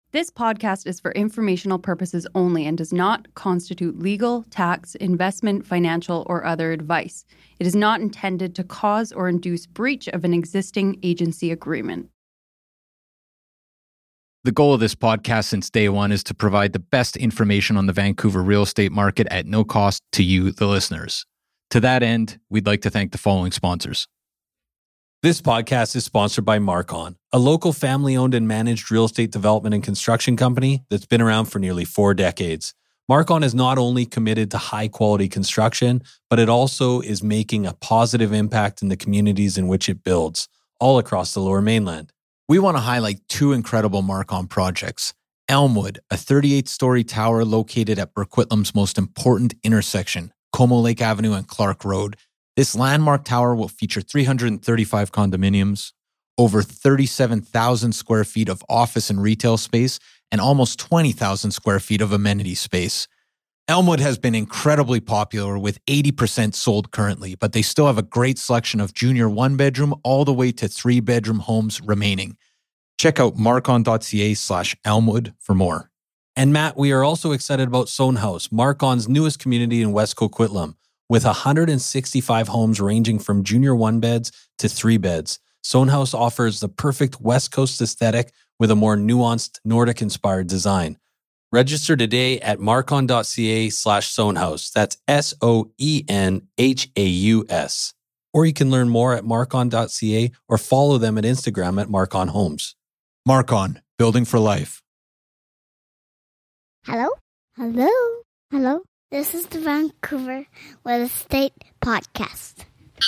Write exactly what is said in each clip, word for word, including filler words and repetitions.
This podcast is for informational purposes only and does not constitute legal, tax, investment, financial, or other advice. It is not intended to cause or induce breach of an existing agency agreement. The goal of this podcast since day one is to provide the best information on the Vancouver real estate market at no cost to you, the listeners. To that end, we'd like to thank the following sponsors. This podcast is sponsored by Marcon, a local family-owned and managed real estate development and construction company that's been around for nearly four decades. Marcon is not only committed to high-quality construction, but it also is making a positive impact in the communities in which it builds, all across the Lower Mainland. We want to highlight two incredible Marcon projects. Elmwood, a thirty-eight-story tower located at Burquitlam's most important intersection, Como Lake Avenue and Clark Road. This landmark tower will feature three hundred thirty-five condominiums, over thirty-seven thousand square feet of office and retail space, and almost twenty thousand square feet of amenity space. Elmwood has been incredibly popular with eighty percent sold currently, but they still have a great selection of junior one-bedroom all the way to three-bedroom homes remaining. Check out marcon.ca slash Elmwood for more. And Matt, we are also excited about Sohn House, Marcon's newest community in West Coquitlam. With one hundred sixty-five homes ranging from junior one beds to three beds, Sohn House offers the perfect West Coast aesthetic with a more nuanced Nordic-inspired design. Register today at marcon.ca slash Sohn House. That's S O E N H A U S. Or you can learn more at marcon.ca or follow them at Instagram at Marcon Homes. Marcon, building for life. Hello? Hello? Hello? This is the Vancouver Real Estate Podcast.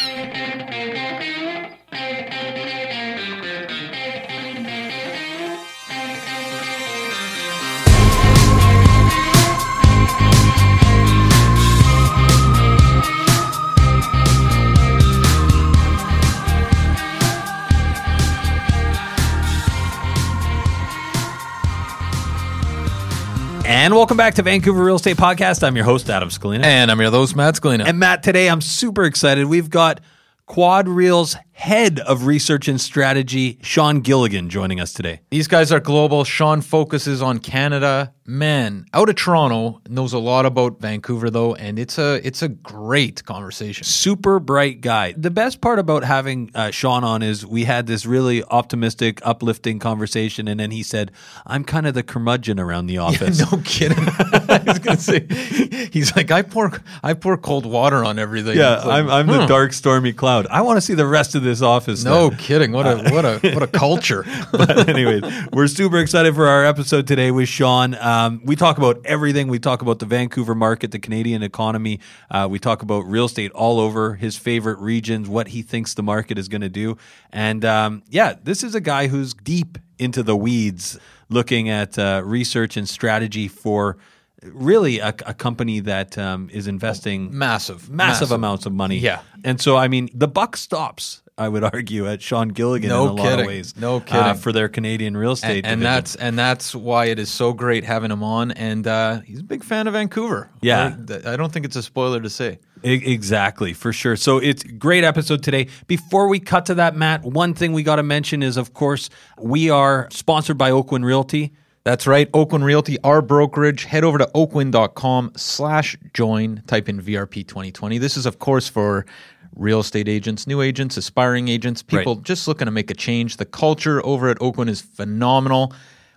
And welcome back to Vancouver Real Estate Podcast. I'm your host, Adam Scalina. And I'm your host, Matt Scalina. And Matt, today I'm super excited. We've got Quad Real's head of research and strategy, Sean Gilligan, joining us today. These guys are global. Sean focuses on Canada. Man, out of Toronto, knows a lot about Vancouver though, and it's a it's a great conversation. Super bright guy. The best part about having uh, Sean on is we had this really optimistic, uplifting conversation, and then he said, "I'm kind of the curmudgeon around the office." Yeah, no kidding. I was gonna say, he's like, I pour I pour cold water on everything. Yeah, like, I'm I'm huh. the dark, stormy cloud. I want to see the rest of this office. No then. kidding. What a what a what a culture. But anyways, we're super excited for our episode today with Sean. Um, we talk about everything. We talk about the Vancouver market, the Canadian economy. Uh, we talk about real estate all over, his favorite regions, what he thinks the market is going to do. And um, yeah, this is a guy who's deep into the weeds, looking at uh, research and strategy for really a, a company that um, is investing massive, massive, massive amounts of money. Yeah. And so, I mean, the buck stops, I would argue, at Sean Gilligan no in a kidding. lot of ways. No kidding. Uh, for their Canadian real estate and, and that's and that's why it is so great having him on. And uh, he's a big fan of Vancouver. Yeah. Right? I don't think it's a spoiler to say. Exactly, for sure. So it's a great episode today. Before we cut to that, Matt, one thing we got to mention is, of course, we are sponsored by Oakwyn Realty. That's right. Oakwyn Realty, our brokerage. Head over to oakwyn.com slash join. Type in V R P twenty twenty. This is, of course, for real estate agents, new agents, aspiring agents, people Right. just looking to make a change. The culture over at Oakwyn is phenomenal.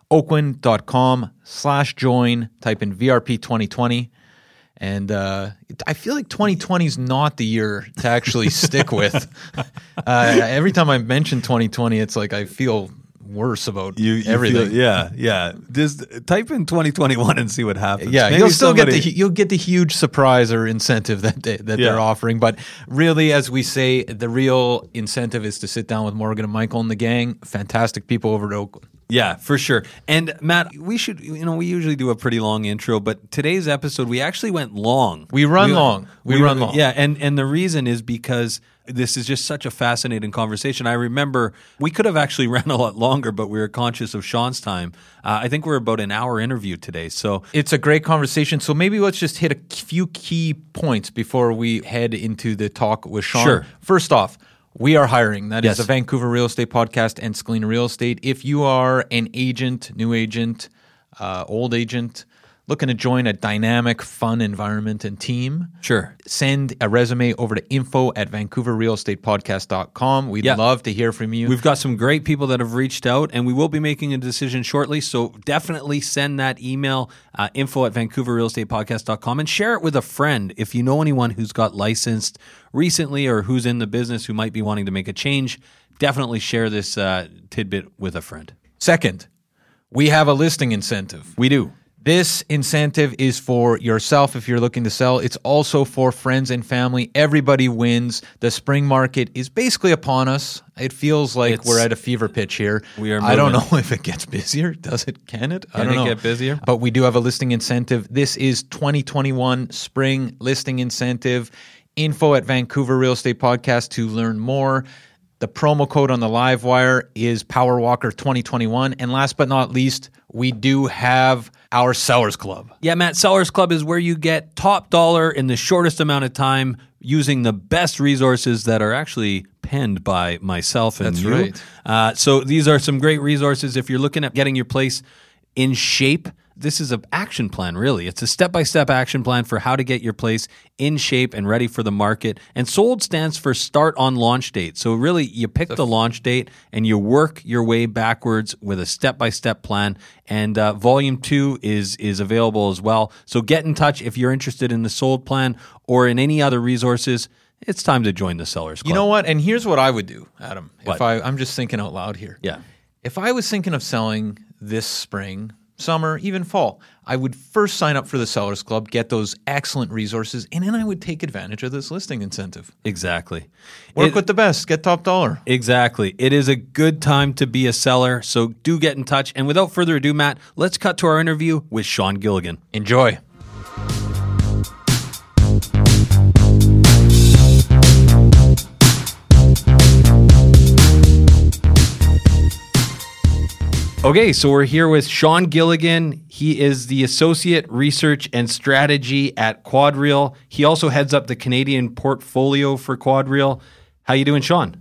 Oakwyn.com slash join. Type in V R P twenty twenty. And uh, I feel like twenty twenty is not the year to actually stick with. Uh, every time I mention twenty twenty, it's like I feel worse about You, you everything. feel- yeah, yeah. Just type in twenty twenty-one and see what happens. Yeah, Maybe you'll still somebody- get the you'll get the huge surprise or incentive that they, that Yeah. they're offering. But really, as we say, the real incentive is to sit down with Morgan and Michael and the gang. Fantastic people over at Oakwyn. Yeah, for sure. And Matt, we should, you know, we usually do a pretty long intro, but today's episode, we actually went long. We run long. We run long. Yeah, and, and the reason is because this is just such a fascinating conversation. I remember we could have actually ran a lot longer, but we were conscious of Sean's time. Uh, I think we're about an hour interview today. So It's a great conversation. So maybe let's just hit a few key points before we head into the talk with Sean. Sure. First off, We are hiring. That Yes. is the Vancouver Real Estate Podcast and Scalina Real Estate. If you are an agent, new agent, uh, old agent, looking to join a dynamic, fun environment and team, Sure. send a resume over to info at vancouver real estate podcast dot com. We'd Yeah. love to hear from you. We've got some great people that have reached out, and we will be making a decision shortly. So definitely send that email, uh, info at vancouver real estate podcast dot com, and share it with a friend. If you know anyone who's got licensed recently or who's in the business who might be wanting to make a change, definitely share this uh, tidbit with a friend. Second, we have a listing incentive. We do. This incentive is for yourself if you're looking to sell. It's also for friends and family. Everybody wins. The spring market is basically upon us. It feels like It's- we're at a fever pitch here. We are I don't moving. know if it gets busier. Does it? Can it? I Can don't it know. get busier? But we do have a listing incentive. This is twenty twenty-one spring listing incentive. Info at Vancouver Real Estate Podcast to learn more. The promo code on the live wire is PowerWalker twenty twenty-one. And last but not least, we do have our Sellers Club. Yeah, Matt, Sellers Club is where you get top dollar in the shortest amount of time using the best resources that are actually penned by myself and That's you. right. Uh, so these are some great resources if you're looking at getting your place in shape. This is an action plan, really. It's a step-by-step action plan for how to get your place in shape and ready for the market. And SOLD stands for start on launch date. So really, you pick the launch date and you work your way backwards with a step-by-step plan. And uh, volume two is is available as well. So get in touch if you're interested in the SOLD plan or in any other resources. It's time to join the Sellers Club. You know what? And here's what I would do, Adam. What? If I, I'm just thinking out loud here. Yeah. If I was thinking of selling this spring, summer, even fall, I would first sign up for the Sellers Club, get those excellent resources, and then I would take advantage of this listing incentive. Exactly. Work It- with the best, get top dollar. Exactly. It is a good time to be a seller, so do get in touch. And without further ado, Matt, let's cut to our interview with Sean Gilligan. Enjoy. Okay, so we're here with Sean Gilligan. He is the Associate Research and Strategy at QuadReal. He also heads up the Canadian portfolio for QuadReal. How you doing, Sean?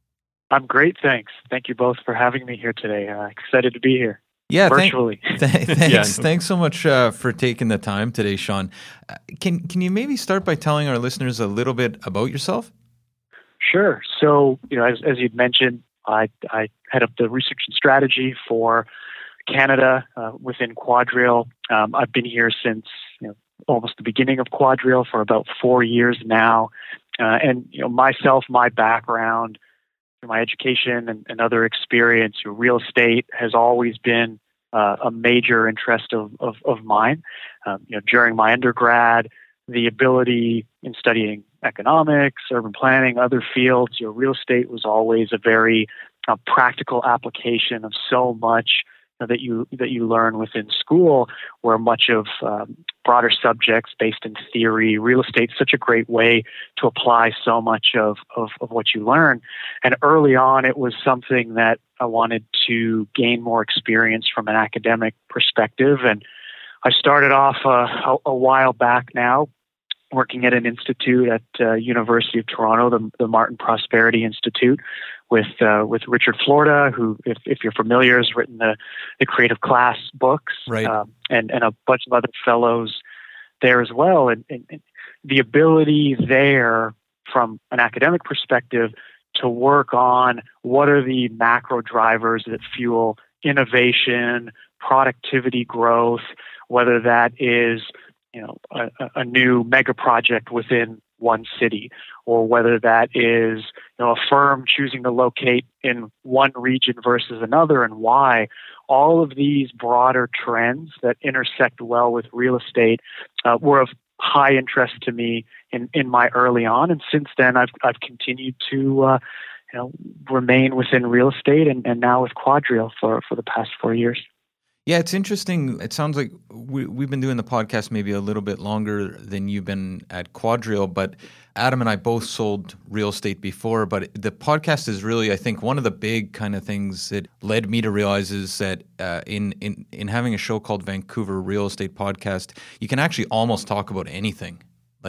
I'm great, thanks. Thank you both for having me here today. Uh, excited to be here. Yeah, thank- virtually. th- thanks, Yeah. thanks so much uh, for taking the time today, Sean. Uh, can can you maybe start by telling our listeners a little bit about yourself? Sure. So, you know, as, as you'd mentioned, I, I head up the research and strategy for Canada uh, within QuadReal. Um, I've been here since you know, almost the beginning of QuadReal for about four years now. Uh, and, you know, myself, my background, my education and, and other experience, you know, real estate has always been uh, a major interest of, of, of mine. Um, you know, during my undergrad, the ability in studying economics, urban planning, other fields, you know, real estate was always a very uh, practical application of so much that you that you learn within school, where much of um, broader subjects based in theory, real estate is such a great way to apply so much of, of, of what you learn. And early on, it was something that I wanted to gain more experience from an academic perspective. And I started off uh, a, a while back now, working at an institute at uh, University of Toronto, the, the Martin Prosperity Institute, with uh, with Richard Florida, who, if, if you're familiar, has written the, the Creative Class books, Right. um, and, and a bunch of other fellows there as well. And, and, and the ability there, from an academic perspective, to work on what are the macro drivers that fuel innovation, productivity growth, whether that is you know, a, a new mega project within one city, or whether that is, you know, a firm choosing to locate in one region versus another, and why. All of these broader trends that intersect well with real estate uh, were of high interest to me in, in my early on, and since then I've I've continued to uh, you know remain within real estate, and, and now with QuadReal for for the past four years. Yeah, it's interesting. It sounds like we, we've been doing the podcast maybe a little bit longer than you've been at QuadReal, but Adam and I both sold real estate before. But the podcast is really, I think, one of the big kind of things that led me to realize is that uh, in, in, in having a show called Vancouver Real Estate Podcast, you can actually almost talk about anything. Like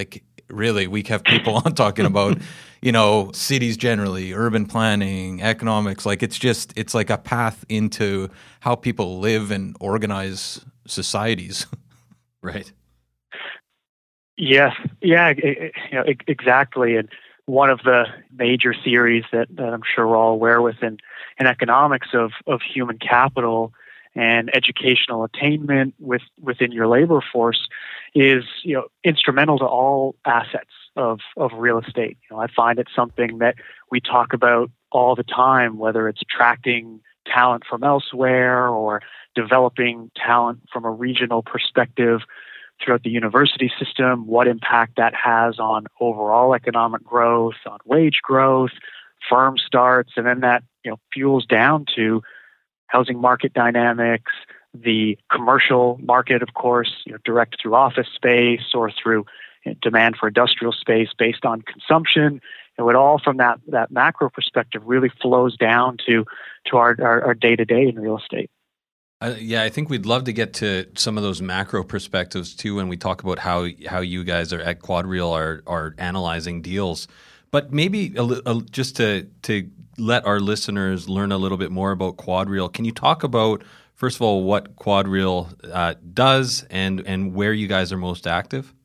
really. We have people on talking about, you know, cities generally, urban planning, economics. Like it's just, it's like a path into how people live and organize societies. Right. Yes. Yeah, it, it, you know, exactly. And one of the major theories that, that I'm sure we're all aware with in, in economics of, of human capital and educational attainment with, within your labor force is, you know, instrumental to all assets of, of real estate. You know, I find it something that we talk about all the time, whether it's attracting talent from elsewhere or developing talent from a regional perspective throughout the university system, what impact that has on overall economic growth, on wage growth, firm starts, and then that, you know, fuels down to housing market dynamics, the commercial market, of course, you know, direct through office space or through you know, demand for industrial space based on consumption. And it all from that, that macro perspective really flows down to, to our, our, our day-to-day in real estate. Uh, yeah, I think we'd love to get to some of those macro perspectives too when we talk about how how you guys are at QuadReal are are analyzing deals. But maybe a, a, just to to let our listeners learn a little bit more about QuadReal, can you talk about first of all what QuadReal uh, does and and where you guys are most active?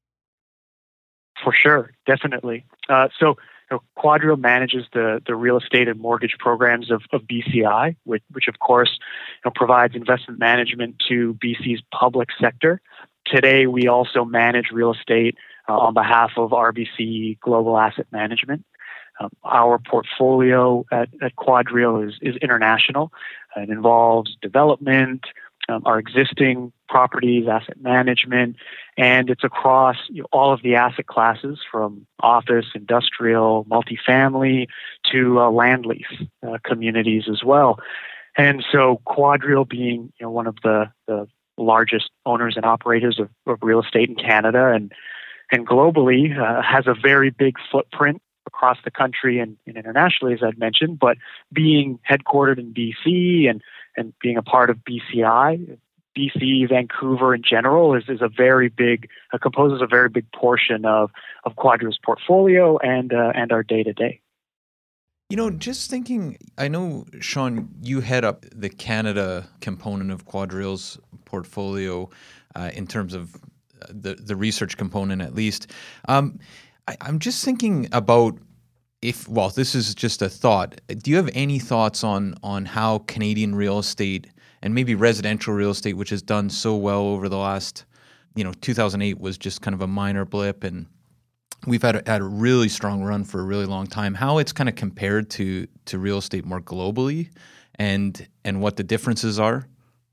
For sure, definitely. Uh, so. You know, QuadReal manages the, the real estate and mortgage programs of, of B C I, which, which of course you know, provides investment management to B C's public sector. Today, we also manage real estate uh, on behalf of R B C Global Asset Management. Um, our portfolio at, at QuadReal is, is international. It involves development, um, our existing properties, asset management, and it's across you know, all of the asset classes from office, industrial, multifamily to uh, land lease uh, communities as well. And so QuadReal being you know, one of the, the largest owners and operators of, of real estate in Canada and, and globally uh, has a very big footprint across the country and, and internationally, as I'd mentioned, but being headquartered in B C and, and being a part of B C I, B C, Vancouver in general is, is a very big, uh, composes a very big portion of, of QuadReal's portfolio and, uh, and our day to day. You know, just thinking, I know, Sean, you head up the Canada component of QuadReal's portfolio uh, in terms of the, the research component at least. Um, I, I'm just thinking about if, well, this is just a thought. Do you have any thoughts on on how Canadian real estate and maybe residential real estate, which has done so well over the last, you know, two thousand eight was just kind of a minor blip, and we've had a, had a really strong run for a really long time. How it's kind of compared to to real estate more globally, and and what the differences are?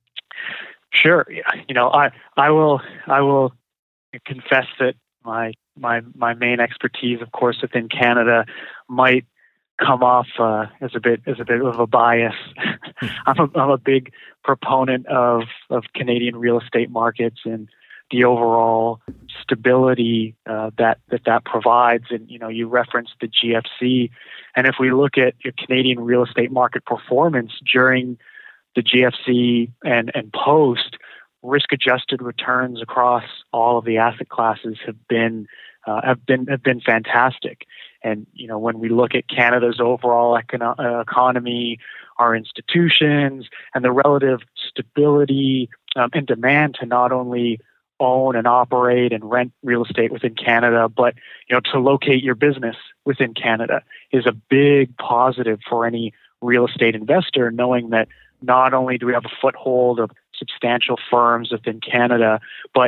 Sure, you know, I I will I will confess that my my my main expertise, of course, within Canada might come off uh, as a bit as a bit of a bias. I'm a I'm a big proponent of of Canadian real estate markets and the overall stability uh, that that that provides. And you know, you referenced the G F C, and if we look at your Canadian real estate market performance during the G F C and and post, risk-adjusted returns across all of the asset classes have been uh, have been have been fantastic. And you know, when we look at Canada's overall econo- uh, economy, our institutions, and the relative stability um, and demand to not only own and operate and rent real estate within Canada, but you know, to locate your business within Canada is a big positive for any real estate investor, knowing that not only do we have a foothold of substantial firms within Canada, but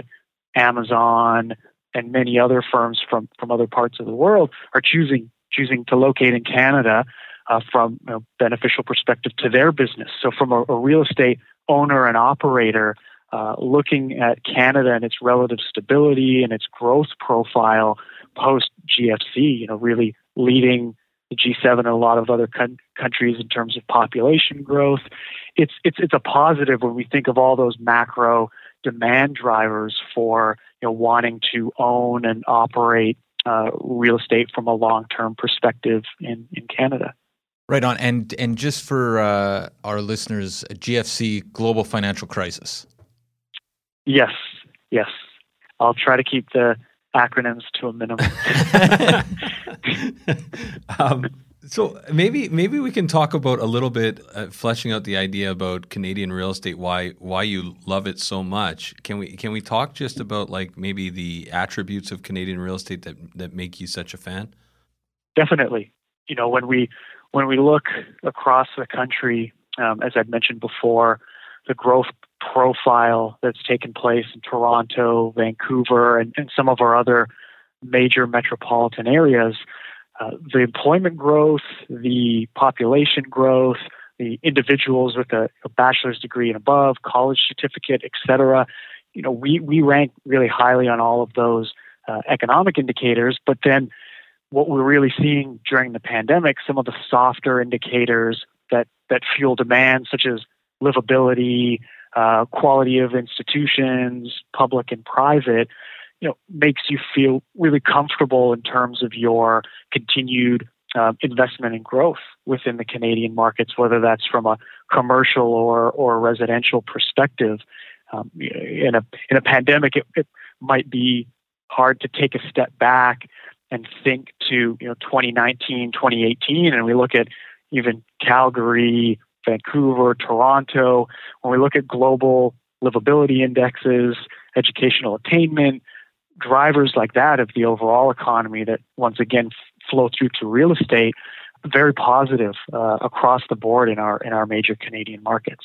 Amazon and many other firms from, from other parts of the world are choosing choosing to locate in Canada uh, from a beneficial perspective to their business. So from a, a real estate owner and operator, uh, looking at Canada and its relative stability and its growth profile post G F C, you know, really leading the G seven and a lot of other con- countries in terms of population growth. It's it's it's a positive when we think of all those macro demand drivers for you know wanting to own and operate uh, real estate from a long-term perspective in, in Canada. Right on. And and just for uh, our listeners, G F C, global financial crisis. Yes, yes. I'll try to keep the acronyms to a minimum. um, so maybe maybe we can talk about a little bit, uh, fleshing out the idea about Canadian real estate, why why you love it so much. Can we can we talk just about like maybe the attributes of Canadian real estate that that make you such a fan? Definitely. You know, when we when we look across the country, um, as I'd mentioned before, the growth profile that's taken place in Toronto, Vancouver, and, and some of our other major metropolitan areas, uh, the employment growth, the population growth, the individuals with a, a bachelor's degree and above, college certificate, et cetera, you know, we, we rank really highly on all of those uh, economic indicators. But then what we're really seeing during the pandemic, some of the softer indicators that, that fuel demand, such as livability, uh, quality of institutions, public and private, you know, makes you feel really comfortable in terms of your continued uh, investment and growth within the Canadian markets, whether that's from a commercial or or residential perspective. Um, in a in a pandemic, it, it might be hard to take a step back and think to you know twenty nineteen, twenty eighteen, and we look at even Calgary, Vancouver, Toronto. When we look at global livability indexes, educational attainment, drivers like that of the overall economy that once again f- flow through to real estate, very positive uh, across the board in our in our major Canadian markets.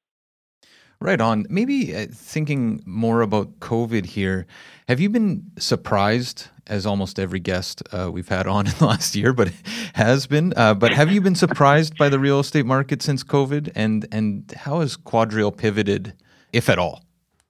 Right on. Maybe uh, thinking more about COVID here, have you been surprised, as almost every guest uh, we've had on in the last year, but has been, uh, but have you been surprised by the real estate market since COVID? And, and how has QuadReal pivoted, if at all?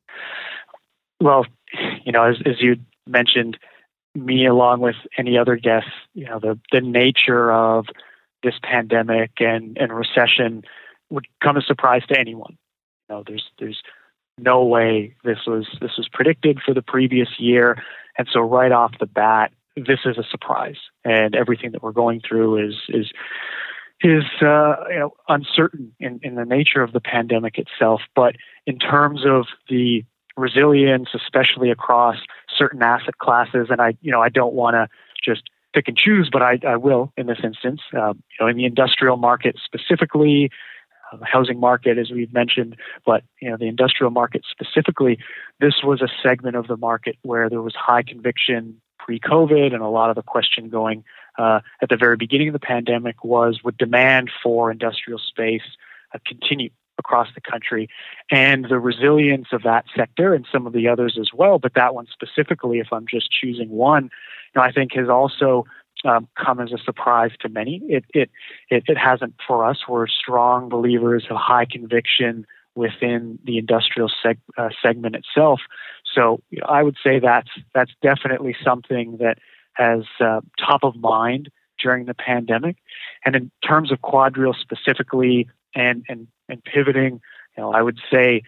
Well, you know, as, as you mentioned, me along with any other guests, you know, the, the nature of this pandemic and, and recession would come as a surprise to anyone. You know, there's there's no way this was this was predicted for the previous year, and so right off the bat, this is a surprise, and everything that we're going through is is is uh, you know uncertain in, in the nature of the pandemic itself. But in terms of the resilience, especially across certain asset classes, and I you know I don't want to just pick and choose, but I, I will in this instance. Uh, you know, in the industrial market specifically. The housing market, as we've mentioned, but you know the industrial market specifically, this was a segment of the market where there was high conviction pre-COVID, and a lot of the question going uh, at the very beginning of the pandemic was, would demand for industrial space uh, continue across the country, and the resilience of that sector and some of the others as well, but that one specifically, if I'm just choosing one, you know, I think has also Um, come as a surprise to many. It, it it it hasn't for us. We're strong believers of high conviction within the industrial seg- uh, segment itself. So you know, I would say that's that's definitely something that has uh, top of mind during the pandemic. And in terms of QuadReal specifically, and and and pivoting, you know, I would say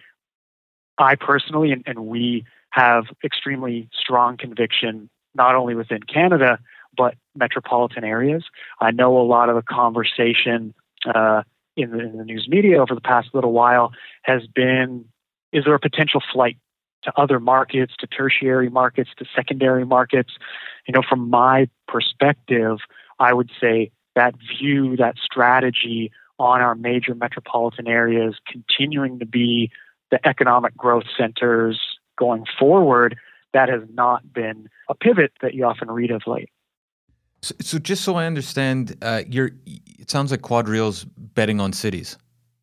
I personally and, and we have extremely strong conviction not only within Canada, but metropolitan areas. I know a lot of the conversation uh, in, the, in the news media over the past little while has been, is there a potential flight to other markets, to tertiary markets, to secondary markets? You know, from my perspective, I would say that view, that strategy on our major metropolitan areas continuing to be the economic growth centers going forward, that has not been a pivot that you often read of late. So, so just so I understand, uh, you're, it sounds like QuadReal's betting on cities.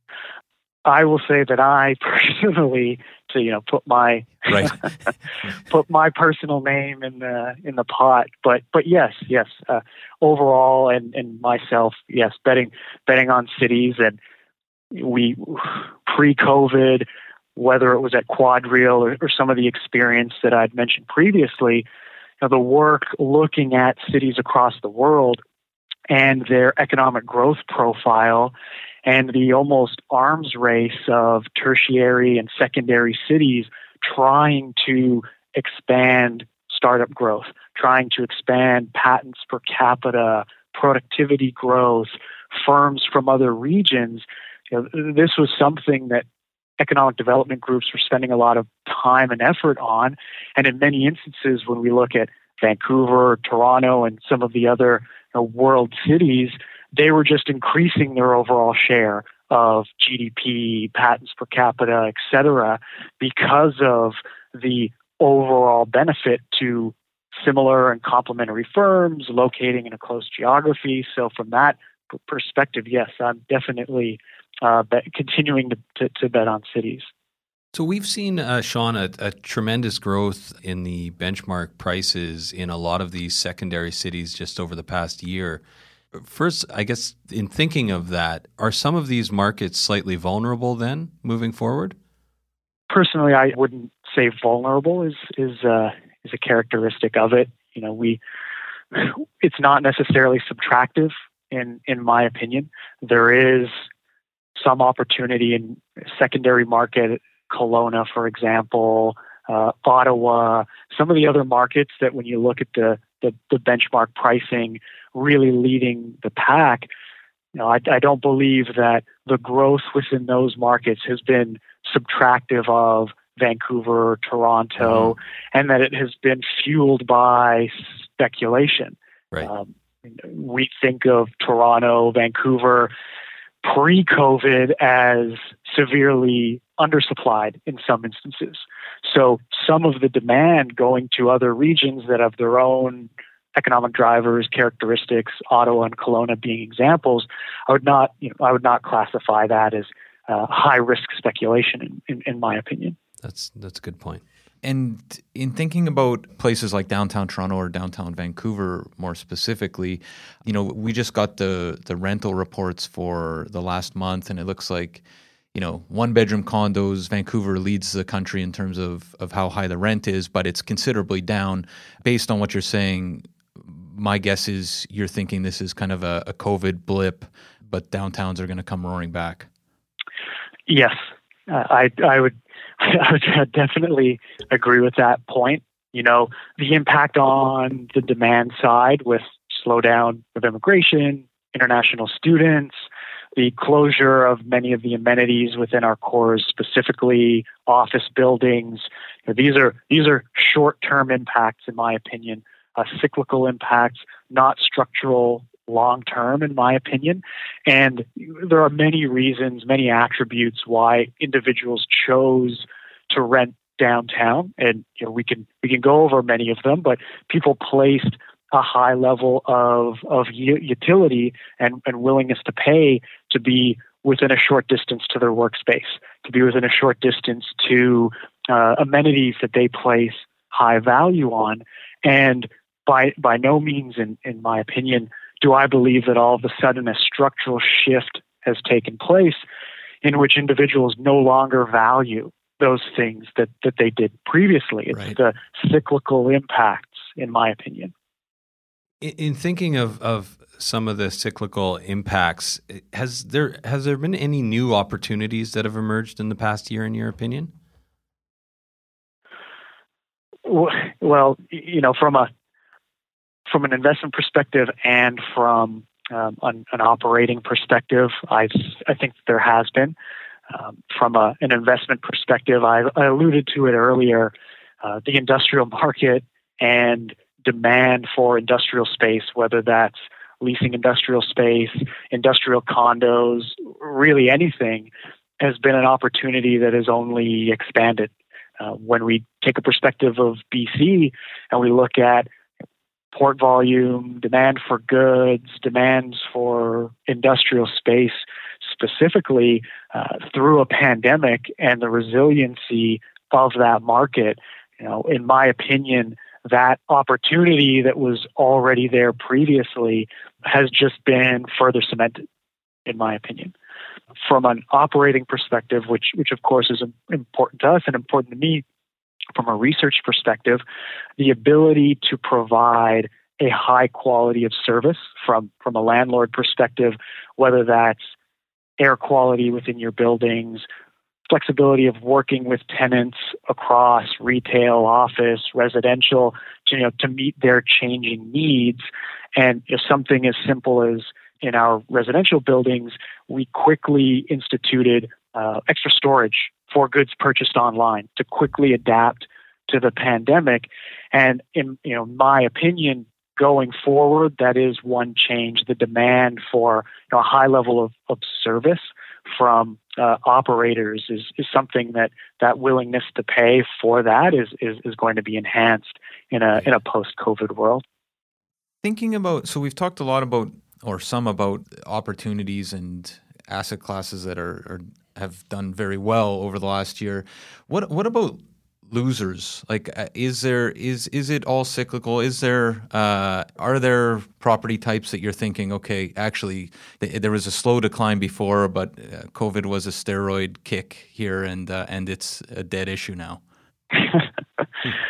I will say that I personally, to you know, put my right. put my personal name in the in the pot. But but yes, yes, uh, overall, and and myself, yes, betting betting on cities, and we pre-COVID, whether it was at QuadReal or, or some of the experience that I'd mentioned previously. Now, the work looking at cities across the world and their economic growth profile and the almost arms race of tertiary and secondary cities trying to expand startup growth, trying to expand patents per capita, productivity growth, firms from other regions. You know, this was something that economic development groups were spending a lot of time and effort on. And in many instances, when we look at Vancouver, Toronto, and some of the other you know, world cities, they were just increasing their overall share of G D P, patents per capita, et cetera, because of the overall benefit to similar and complementary firms locating in a close geography. So from that p- perspective, yes, I'm definitely uh, bet, continuing to, to, to bet on cities. So we've seen, uh, Sean, a, a tremendous growth in the benchmark prices in a lot of these secondary cities just over the past year. First, I guess in thinking of that, are some of these markets slightly vulnerable then moving forward? Personally, I wouldn't say vulnerable is is uh, is a characteristic of it. You know, we it's not necessarily subtractive in in my opinion. There is some opportunity in secondary market, Kelowna, for example, uh, Ottawa, some of the other markets that when you look at the the, the benchmark pricing really leading the pack, you know, I, I don't believe that the growth within those markets has been subtractive of Vancouver, Toronto, mm-hmm. and that it has been fueled by speculation. Right. Um, we think of Toronto, Vancouver pre-COVID as severely undersupplied in some instances. So some of the demand going to other regions that have their own economic drivers, characteristics, Ottawa and Kelowna being examples, I would not, you know, I would not classify that as uh, high-risk speculation, in, in, in my opinion. That's that's a good point. And in thinking about places like downtown Toronto or downtown Vancouver more specifically, you know, we just got the the rental reports for the last month, and it looks like, you know, one-bedroom condos, Vancouver leads the country in terms of, of how high the rent is, but it's considerably down. Based on what you're saying, my guess is you're thinking this is kind of a, a COVID blip, but downtowns are going to come roaring back. Yes, uh, I I would I would definitely agree with that point. You know, the impact on the demand side with slowdown of immigration, international students, the closure of many of the amenities within our cores, specifically office buildings. You know, these are these are short-term impacts, in my opinion, uh, cyclical impacts, not structural long-term, in my opinion. And there are many reasons, many attributes why individuals chose to rent downtown. And you know, we can we can go over many of them, but people placed a high level of of utility and, and willingness to pay to be within a short distance to their workspace, to be within a short distance to uh, amenities that they place high value on. And by by no means, in, in my opinion, do I believe that all of a sudden a structural shift has taken place in which individuals no longer value those things that, that they did previously. It's right. the cyclical impacts, in my opinion. In thinking of, of some of the cyclical impacts, has there has there been any new opportunities that have emerged in the past year, in your opinion? Well, you know, from a from an investment perspective and from um, an, an operating perspective, I I think there has been. Um, from a, an investment perspective, I, I alluded to it earlier. Uh, the industrial market and demand for industrial space, whether that's leasing industrial space, industrial condos, really anything, has been an opportunity that has only expanded. Uh, when we take a perspective of B C and we look at port volume, demand for goods, demands for industrial space, specifically uh, through a pandemic and the resiliency of that market, you know, in my opinion, that opportunity that was already there previously has just been further cemented, in my opinion. From an operating perspective, which, which of course is important to us and important to me, from a research perspective, the ability to provide a high quality of service from, from a landlord perspective, whether that's air quality within your buildings, flexibility of working with tenants across retail, office, residential, to, you know, to meet their changing needs. And if something as simple as in our residential buildings, we quickly instituted uh, extra storage for goods purchased online to quickly adapt to the pandemic. And in you know my opinion, going forward, that is one change. The demand for you know, a high level of, of service from uh, operators is, is something that that willingness to pay for that is, is, is going to be enhanced in a in a post-COVID world. Thinking about, so we've talked a lot about, or some about opportunities and asset classes that are, are have done very well over the last year. What what about losers? Like, uh, is there is is it all cyclical? Is there uh, are there property types that you're thinking, okay, actually th- there was a slow decline before, but uh, COVID was a steroid kick here, and uh, and it's a dead issue now? uh,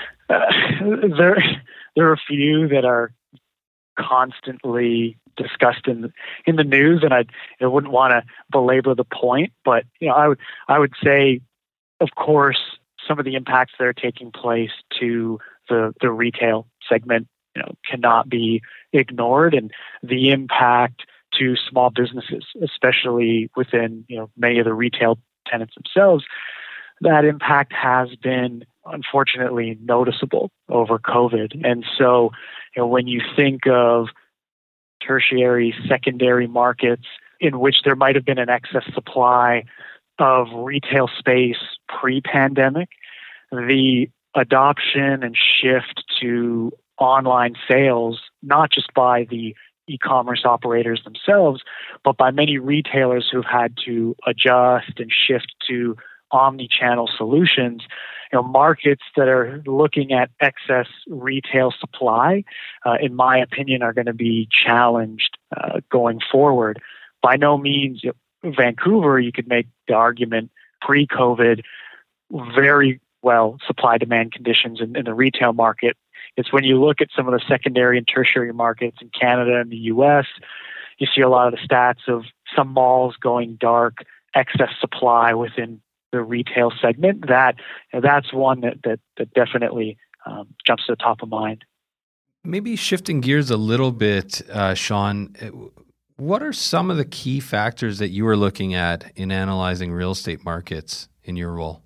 there there are a few that are constantly discussed in the, in the news, and I I wouldn't want to belabor the point, but you know I would I would say, of course, some of the impacts that are taking place to the, the retail segment, you know, cannot be ignored, and the impact to small businesses, especially within, you know, many of the retail tenants themselves, that impact has been unfortunately noticeable over COVID. And so, you know, when you think of tertiary, secondary markets in which there might have been an excess supply of retail space pre-pandemic, the adoption and shift to online sales, not just by the e-commerce operators themselves, but by many retailers who've had to adjust and shift to omni-channel solutions, you know, markets that are looking at excess retail supply, uh, in my opinion, are going to be challenged uh, going forward. By no means, you know, Vancouver, you could make the argument pre-COVID, very well supply-demand conditions in, in the retail market. It's when you look at some of the secondary and tertiary markets in Canada and the U S, you see a lot of the stats of some malls going dark, excess supply within the retail segment. That you know, that's one that that, that definitely um, jumps to the top of mind. Maybe shifting gears a little bit, uh, Sean, what are some of the key factors that you are looking at in analyzing real estate markets in your role?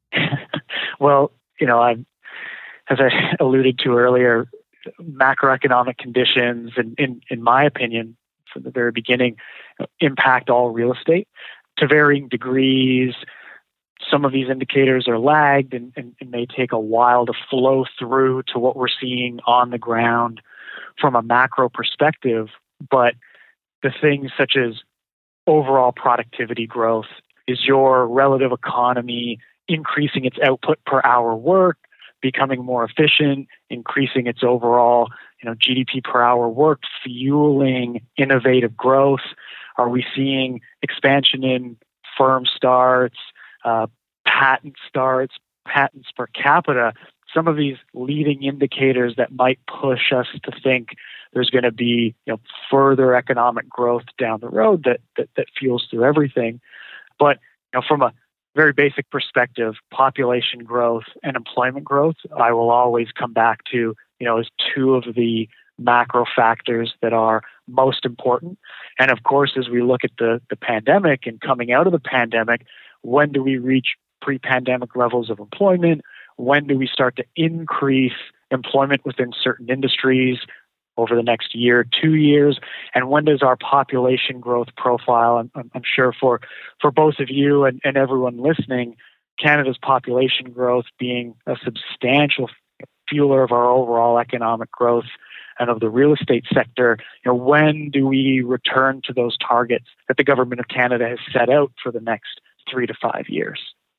Well, you know, I'm, as I alluded to earlier, macroeconomic conditions, and in, in my opinion, from the very beginning, impact all real estate to varying degrees. Some of these indicators are lagged and, and, and may take a while to flow through to what we're seeing on the ground from a macro perspective. But the things such as overall productivity growth, is your relative economy increasing its output per hour worked, becoming more efficient, increasing its overall, you know, G D P per hour worked, fueling innovative growth? Are we seeing expansion in firm starts, uh, patent starts, patents per capita? Some of these leading indicators that might push us to think there's going to be, you know, further economic growth down the road that, that that fuels through everything. But you know, from a very basic perspective, population growth and employment growth, I will always come back to, you know, as two of the macro factors that are most important. And of course, as we look at the, the pandemic and coming out of the pandemic, when do we reach pre-pandemic levels of employment? When do we start to increase employment within certain industries over the next year, two years? And when does our population growth profile, I'm, I'm sure for, for both of you and, and everyone listening, Canada's population growth being a substantial fueler of our overall economic growth and of the real estate sector, you know, when do we return to those targets that the government of Canada has set out for the next three to five years?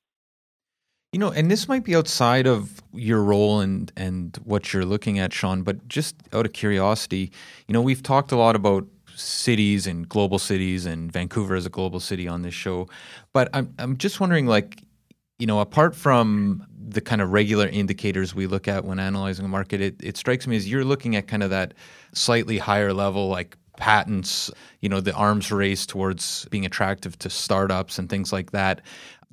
You know, and this might be outside of your role and and what you're looking at, Sean, but just out of curiosity, you know, we've talked a lot about cities and global cities, and Vancouver as a global city on this show. But I'm I'm just wondering, like, you know, apart from the kind of regular indicators we look at when analyzing a market, it, it strikes me as you're looking at kind of that slightly higher level, like patents, you know, the arms race towards being attractive to startups and things like that.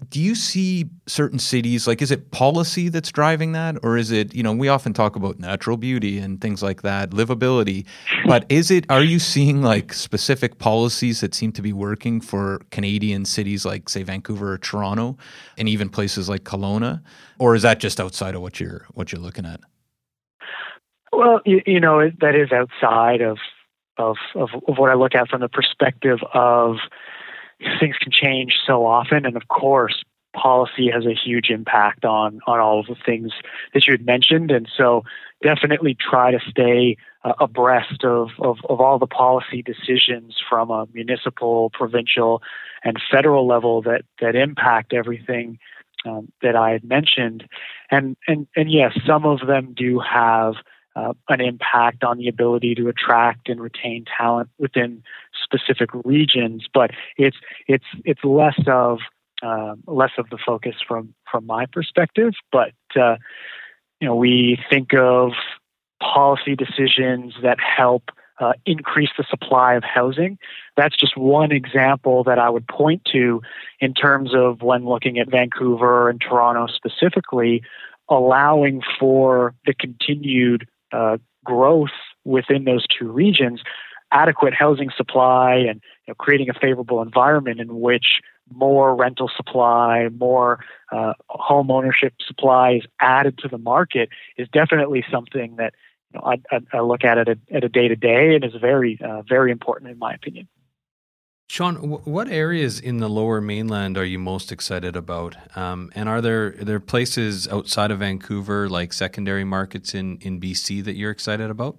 Do you see certain cities, like, is it policy that's driving that? Or is it, you know, we often talk about natural beauty and things like that, livability, but is it, are you seeing like specific policies that seem to be working for Canadian cities like, say, Vancouver or Toronto, and even places like Kelowna? Or is that just outside of what you're, what you're looking at? Well, you, you know, that is outside of, of, of, of what I look at from the perspective of things can change so often. And of course, policy has a huge impact on, on all of the things that you had mentioned. And so definitely try to stay uh, abreast of, of, of all the policy decisions from a municipal, provincial, and federal level that, that impact everything um, that I had mentioned. And, and, and yes, some of them do have Uh, an impact on the ability to attract and retain talent within specific regions, but it's it's it's less of uh, less of the focus from from my perspective. But uh, you know, we think of policy decisions that help uh, increase the supply of housing. That's just one example that I would point to in terms of when looking at Vancouver and Toronto specifically, allowing for the continued Uh, growth within those two regions, adequate housing supply, and you know, creating a favorable environment in which more rental supply, more uh, home ownership supply is added to the market is definitely something that you know, I, I, I look at it at, at a day to day and is very, uh, very important in my opinion. Sean, w- what areas in the Lower Mainland are you most excited about? Um, and are there are there places outside of Vancouver, like secondary markets in, in B C, that you're excited about?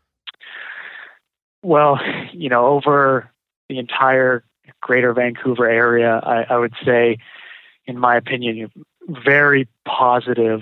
Well, you know, over the entire greater Vancouver area, I, I would say, in my opinion, very positive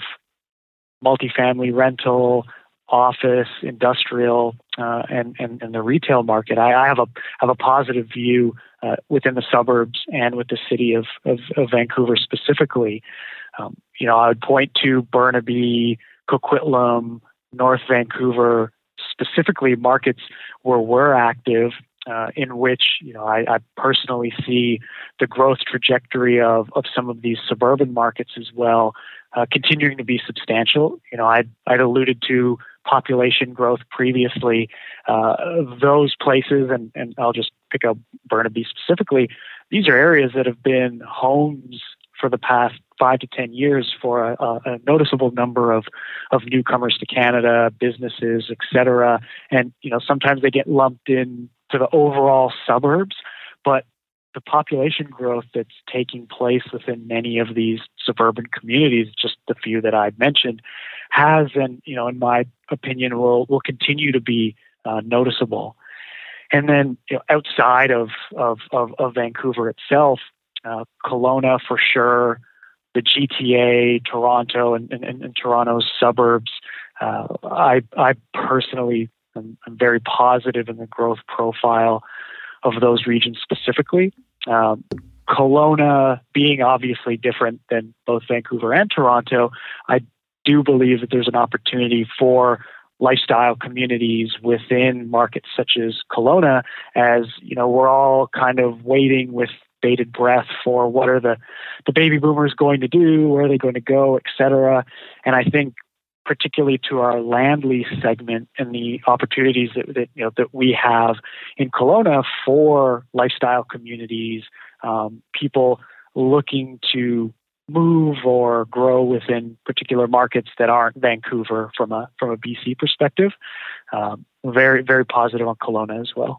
multifamily rental, office, industrial, uh, and, and and the retail market. I, I have a have a positive view uh, within the suburbs and with the city of of, of Vancouver specifically. Um, you know, I would point to Burnaby, Coquitlam, North Vancouver, specifically markets where we're active, uh, in which you know I, I personally see the growth trajectory of of some of these suburban markets as well, uh, continuing to be substantial. You know, I'd I'd alluded to population growth previously. Uh, those places, and, and I'll just pick up Burnaby specifically, these are areas that have been homes for the past five to ten years for a, a noticeable number of, of newcomers to Canada, businesses, et cetera. And, you know, sometimes they get lumped in to the overall suburbs, but the population growth that's taking place within many of these suburban communities, just the few that I've mentioned, has, and you know, in my opinion, will will continue to be uh, noticeable. And then, you know, outside of of, of, of Vancouver itself, uh, Kelowna for sure, the G T A, Toronto, and, and, and Toronto's suburbs. Uh, I I personally am I'm very positive in the growth profile of those regions specifically. Um, Kelowna being obviously different than both Vancouver and Toronto, I do believe that there's an opportunity for lifestyle communities within markets such as Kelowna, as you know, we're all kind of waiting with bated breath for what are the, the baby boomers going to do, where are they going to go, et cetera. And I think particularly to our land lease segment and the opportunities that, that you know that we have in Kelowna for lifestyle communities, um, people looking to move or grow within particular markets that aren't Vancouver from a from a B C perspective. Um, very very positive on Kelowna as well.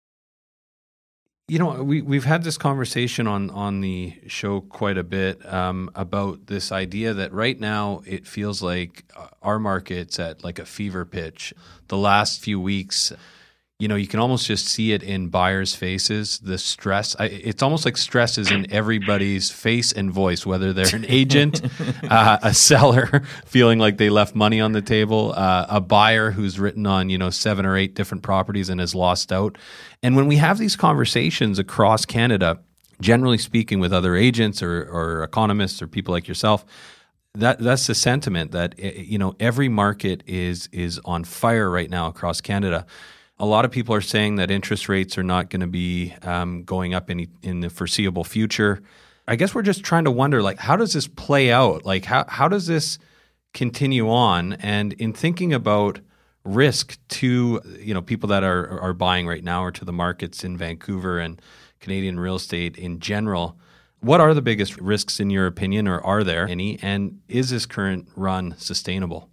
You know, we, we've had this conversation on, on the show quite a bit um, about this idea that right now it feels like our market's at like a fever pitch. The last few weeks, you know, you can almost just see it in buyers' faces, the stress. I, it's almost like stress is in everybody's face and voice, whether they're an agent, uh, a seller feeling like they left money on the table, uh, a buyer who's written on, you know, seven or eight different properties and has lost out. And when we have these conversations across Canada, generally speaking with other agents or, or economists or people like yourself, that that's the sentiment that, you know, every market is is on fire right now across Canada. A lot of people are saying that interest rates are not going to be um, going up any in the foreseeable future. I guess we're just trying to wonder, like, how does this play out? Like, how how does this continue on? And in thinking about risk to, you know, people that are are buying right now or to the markets in Vancouver and Canadian real estate in general, what are the biggest risks in your opinion, or are there any? And is this current run sustainable?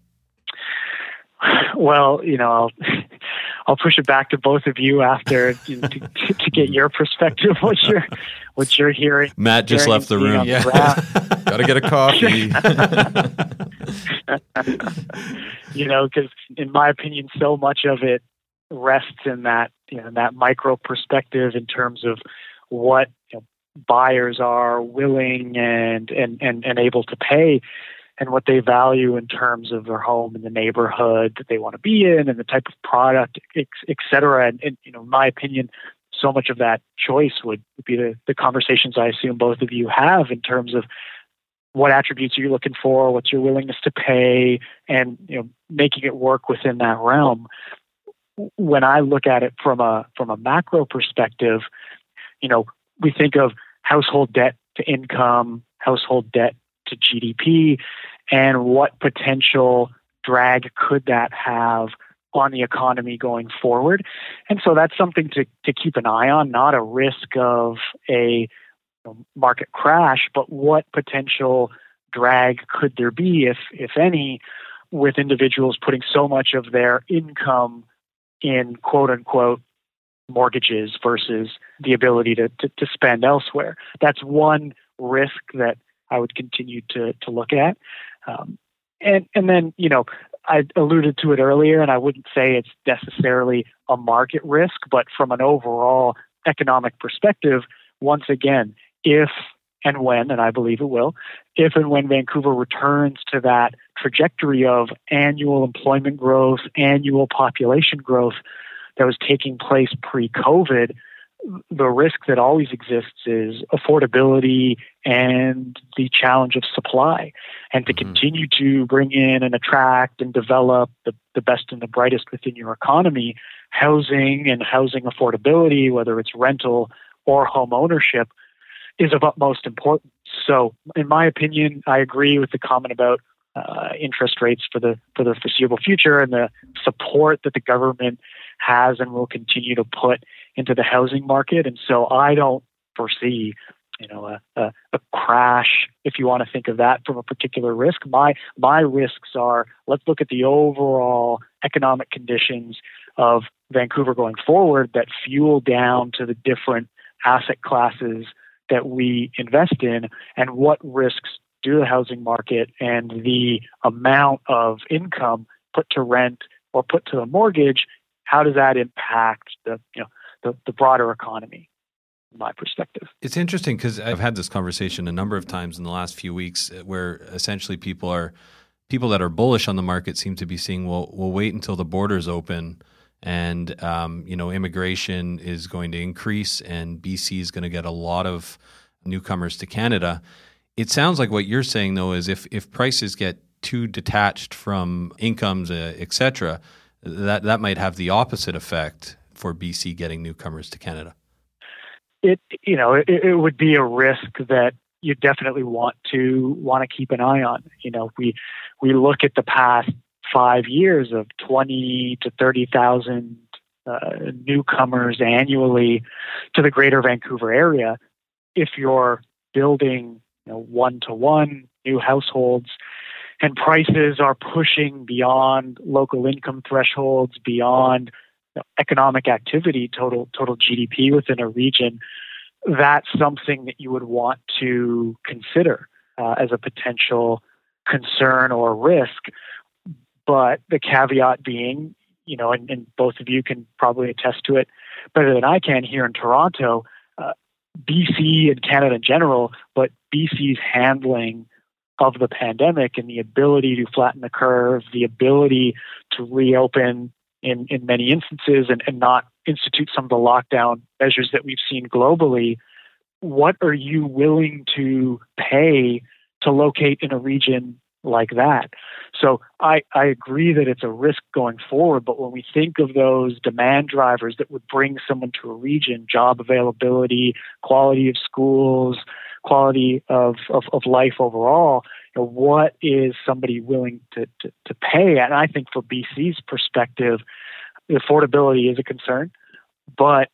Well, you know, I'll, I'll push it back to both of you after to, to, to get your perspective, what you're, what you're hearing. Matt just left the room. Yeah. Got to get a coffee. You know, because in my opinion, so much of it rests in that, you know, in that micro perspective in terms of what, you know, buyers are willing and, and, and, and able to pay, and what they value in terms of their home and the neighborhood that they want to be in and the type of product, et, et cetera. And, and, you know, in my opinion, so much of that choice would, would be the, the conversations I assume both of you have in terms of what attributes are you looking for, what's your willingness to pay, and, you know, making it work within that realm. When I look at it from a from a macro perspective, you know, we think of household debt to income, household debt to G D P, and what potential drag could that have on the economy going forward. And so that's something to, to keep an eye on, not a risk of a market crash, but what potential drag could there be, if if any, with individuals putting so much of their income in quote unquote mortgages versus the ability to, to, to spend elsewhere. That's one risk that I would continue to to look at. Um, and and then, you know, I alluded to it earlier, and I wouldn't say it's necessarily a market risk, but from an overall economic perspective, once again, if and when, and I believe it will, if and when Vancouver returns to that trajectory of annual employment growth, annual population growth that was taking place pre-COVID, the risk that always exists is affordability and the challenge of supply. And to mm-hmm. continue to bring in and attract and develop the, the best and the brightest within your economy, housing and housing affordability, whether it's rental or home ownership, is of utmost importance. So, in my opinion, I agree with the comment about uh, interest rates for the for the foreseeable future and the support that the government has and will continue to put into the housing market. And so, I don't foresee, you know, a, a, a crash, if you want to think of that from a particular risk. My my risks are, let's look at the overall economic conditions of Vancouver going forward that fuel down to the different asset classes that we invest in, and what risks do the housing market and the amount of income put to rent or put to a mortgage, how does that impact the, you know, the, the broader economy, from my perspective? It's interesting because I've had this conversation a number of times in the last few weeks where essentially people are people that are bullish on the market seem to be saying, well, we'll wait until the borders open and, um, you know, immigration is going to increase and B C is going to get a lot of newcomers to Canada. It sounds like what you're saying, though, is if, if prices get too detached from incomes, uh, et cetera, that, that might have the opposite effect for B C getting newcomers to Canada. It, you know, it, it would be a risk that you definitely want to want to keep an eye on. You know, we we look at the past five years of twenty to thirty thousand uh, newcomers annually to the Greater Vancouver area. If you're building, you know, one to one new households, and prices are pushing beyond local income thresholds, beyond, you know, economic activity, total total G D P within a region, that's something that you would want to consider uh, as a potential concern or risk. But the caveat being, you know, and, and both of you can probably attest to it better than I can here in Toronto, uh, B C and Canada in general, but B C's handling of the pandemic and the ability to flatten the curve, the ability to reopen in, in many instances and, and not institute some of the lockdown measures that we've seen globally. What are you willing to pay to locate in a region like that? So I, I agree that it's a risk going forward, but when we think of those demand drivers that would bring someone to a region, job availability, quality of schools, quality of, of, of life overall, you know, what is somebody willing to, to, to pay? And I think for B C's perspective, affordability is a concern. But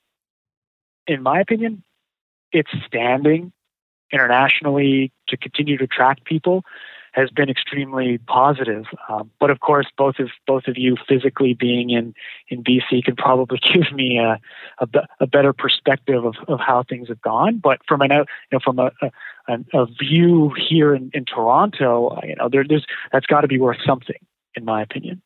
in my opinion, its standing internationally to continue to attract people has been extremely positive. Um, but of course, both of both of you physically being in, in B C could probably give me a, a, a better perspective of, of how things have gone. But from an you know from a, a, a view here in, in Toronto, you know there, there's that's got to be worth something, in my opinion.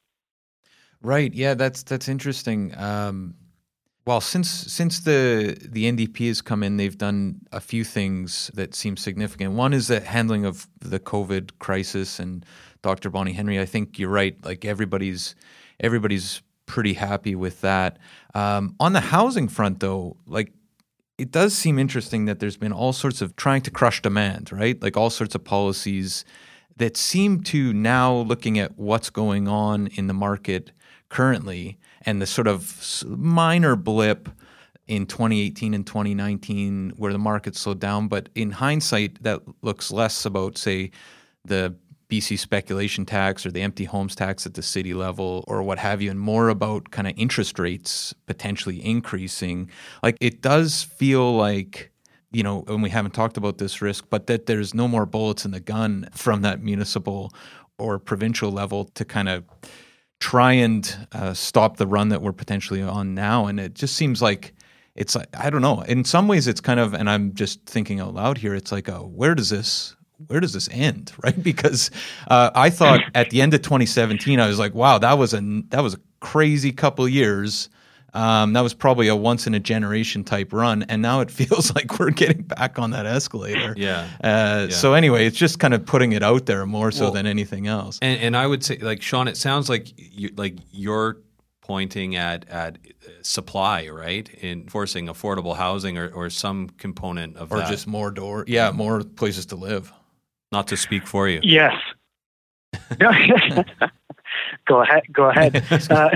Right. Yeah, that's that's interesting. Um, well, since since the the N D P has come in, they've done a few things that seem significant. One is the handling of the COVID crisis, and Doctor Bonnie Henry, I think you're right. Like everybody's everybody's pretty happy with that. Um, on the housing front, though, like it does seem interesting that there's been all sorts of trying to crush demand, right? Like all sorts of policies that seem to now, looking at what's going on in the market currently and the sort of minor blip in twenty eighteen and twenty nineteen where the market slowed down. But in hindsight, that looks less about, say, the B C speculation tax or the empty homes tax at the city level or what have you, and more about kind of interest rates potentially increasing. Like it does feel like, you know, and we haven't talked about this risk, but that there's no more bullets in the gun from that municipal or provincial level to kind of try and uh, stop the run that we're potentially on now. And it just seems like it's like, I don't know, in some ways it's kind of, and I'm just thinking out loud here, it's like, a, where does this, where does this end, right? Because uh, I thought at the end of twenty seventeen, I was like, wow, that was a, that was a crazy couple years. Um, that was probably a once in a generation type run. And now it feels like we're getting back on that escalator. Yeah. Uh, yeah. So anyway, it's just kind of putting it out there more so well, than anything else. And, and I would say, like, Sean, it sounds like you, like you're pointing at, at supply, right? In forcing affordable housing or, or some component of or that. Or just more door. Yeah, more places to live. Not to speak for you. Yes. Go ahead. Go ahead. Uh,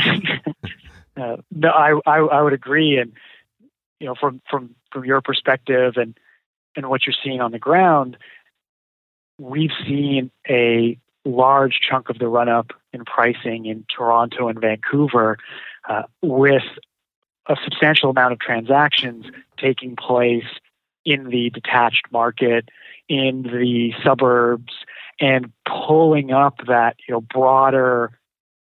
Uh, no, I, I I would agree, and you know, from from from your perspective and and what you're seeing on the ground, we've seen a large chunk of the run up in pricing in Toronto and Vancouver, uh, with a substantial amount of transactions taking place in the detached market, in the suburbs, and pulling up that you know broader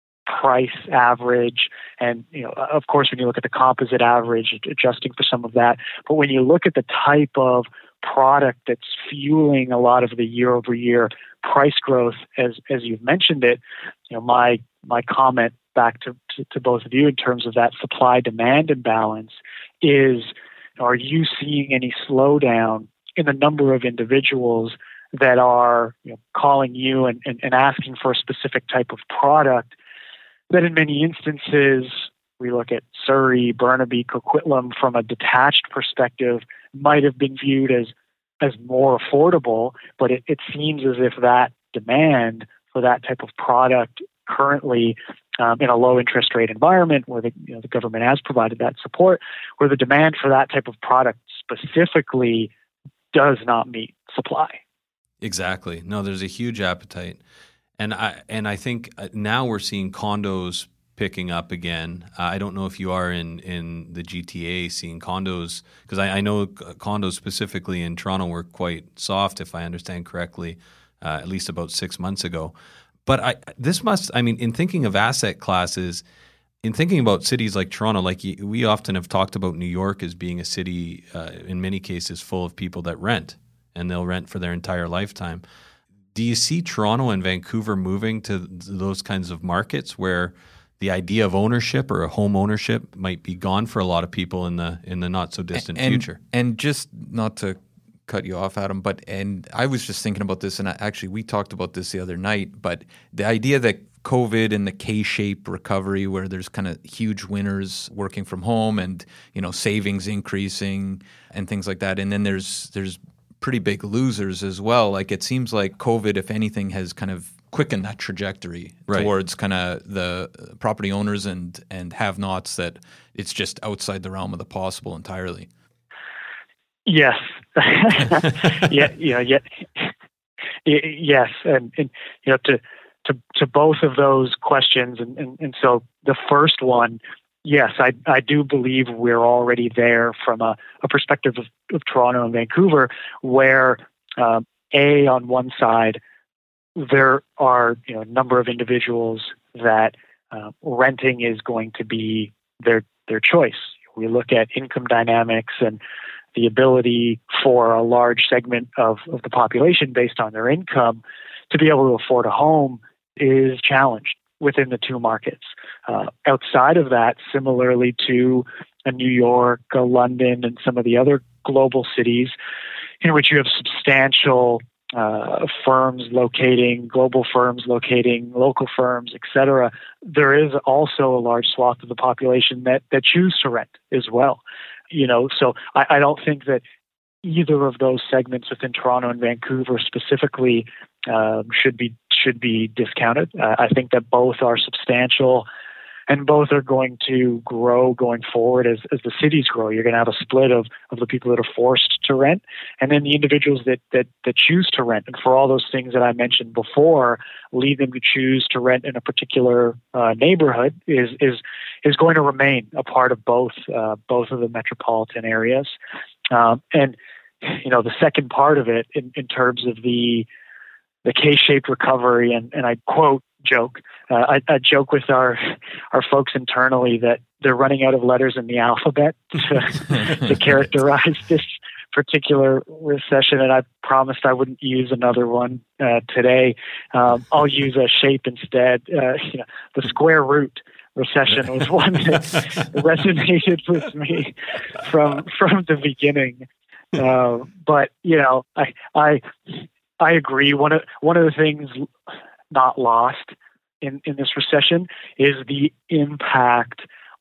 price average. And, you know, of course, when you look at the composite average, adjusting for some of that, but when you look at the type of product that's fueling a lot of the year over year price growth, as, as you've mentioned it, you know, my, my comment back to, to, to both of you in terms of that supply demand imbalance is, are you seeing any slowdown in the number of individuals that are, you know, calling you and, and, and asking for a specific type of product that in many instances, we look at Surrey, Burnaby, Coquitlam from a detached perspective, might have been viewed as as more affordable, but it, it seems as if that demand for that type of product currently um, in a low interest rate environment where the, you know, the government has provided that support, where the demand for that type of product specifically does not meet supply. Exactly. No, there's a huge appetite. And I and I think now we're seeing condos picking up again. Uh, I don't know if you are in, in the G T A seeing condos, because I, I know condos specifically in Toronto were quite soft, if I understand correctly, uh, at least about six months ago. But I this must, I mean, in thinking of asset classes, in thinking about cities like Toronto, like we often have talked about New York as being a city, uh, in many cases, full of people that rent, and they'll rent for their entire lifetime. Do you see Toronto and Vancouver moving to those kinds of markets where the idea of ownership or a home ownership might be gone for a lot of people in the in the not so distant and, future? And just not to cut you off, Adam, but and I was just thinking about this, and I, actually we talked about this the other night. But the idea that COVID and the K-shaped recovery, where there's kind of huge winners working from home, and you know savings increasing and things like that, and then there's there's pretty big losers as well. Like it seems like COVID, if anything, has kind of quickened that trajectory right. towards kind of the property owners and and have-nots, that it's just outside the realm of the possible entirely. Yes. yeah, you know, yeah, yes, and, and you know, to to to both of those questions, and, and, and so the first one, yes, I I do believe we're already there from a, a perspective of, of Toronto and Vancouver, where um, a on one side there are you know a number of individuals that uh, renting is going to be their their choice. We look at income dynamics and the ability for a large segment of, of the population based on their income to be able to afford a home is challenged within the two markets. Uh, outside of that, similarly to a New York, a London, and some of the other global cities in which you have substantial uh, firms locating, global firms locating, local firms, et cetera, there is also a large swath of the population that, that choose to rent as well. You know, so I, I don't think that either of those segments within Toronto and Vancouver specifically um, should be should be discounted. Uh, I think that both are substantial, and both are going to grow going forward as, as the cities grow. You're going to have a split of, of the people that are forced to rent, and then the individuals that, that that choose to rent. And for all those things that I mentioned before, lead them to choose to rent in a particular uh, neighborhood is is is going to remain a part of both uh, both of the metropolitan areas. Um, and you know, the second part of it, in, in terms of the the K-shaped recovery, and, and I quote joke, uh, I, I joke with our our folks internally that they're running out of letters in the alphabet to, to characterize this particular recession, and I promised I wouldn't use another one uh, today. Um, I'll use a shape instead. Uh, you know, the square root recession was one that resonated with me from from the beginning. Uh, but you know, I I I agree. One of one of the things not lost in, in this recession is the impact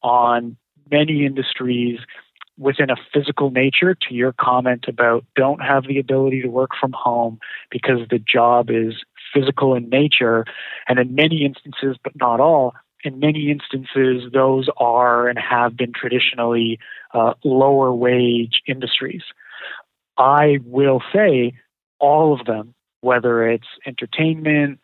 on many industries within a physical nature, to your comment about don't have the ability to work from home because the job is physical in nature. And in many instances, but not all, in many instances, those are and have been traditionally uh, lower wage industries. I will say all of them, whether it's entertainment,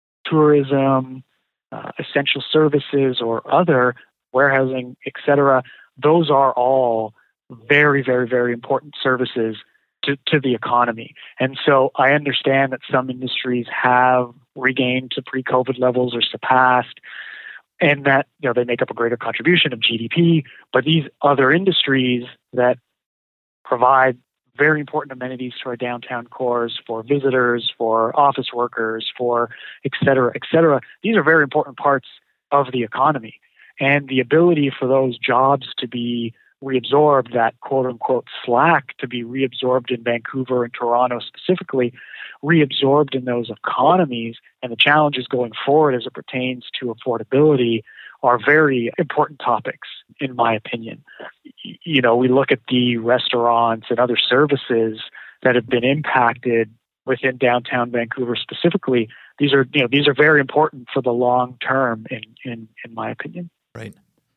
tourism, uh, essential services, or other, warehousing, et cetera, those are all very, very, very important services to, to the economy. And so I understand that some industries have regained to pre-COVID levels or surpassed, and that you know they make up a greater contribution of G D P. But these other industries that provide very important amenities to our downtown cores for visitors, for office workers, for et cetera, et cetera. These are very important parts of the economy. And the ability for those jobs to be reabsorbed, that quote unquote slack to be reabsorbed in Vancouver and Toronto specifically, reabsorbed in those economies, and the challenges going forward as it pertains to affordability are very important topics, in my opinion. You know, we look at the restaurants and other services that have been impacted within downtown Vancouver specifically. These are, you know, these are very important for the long term, in in, in my opinion. Right.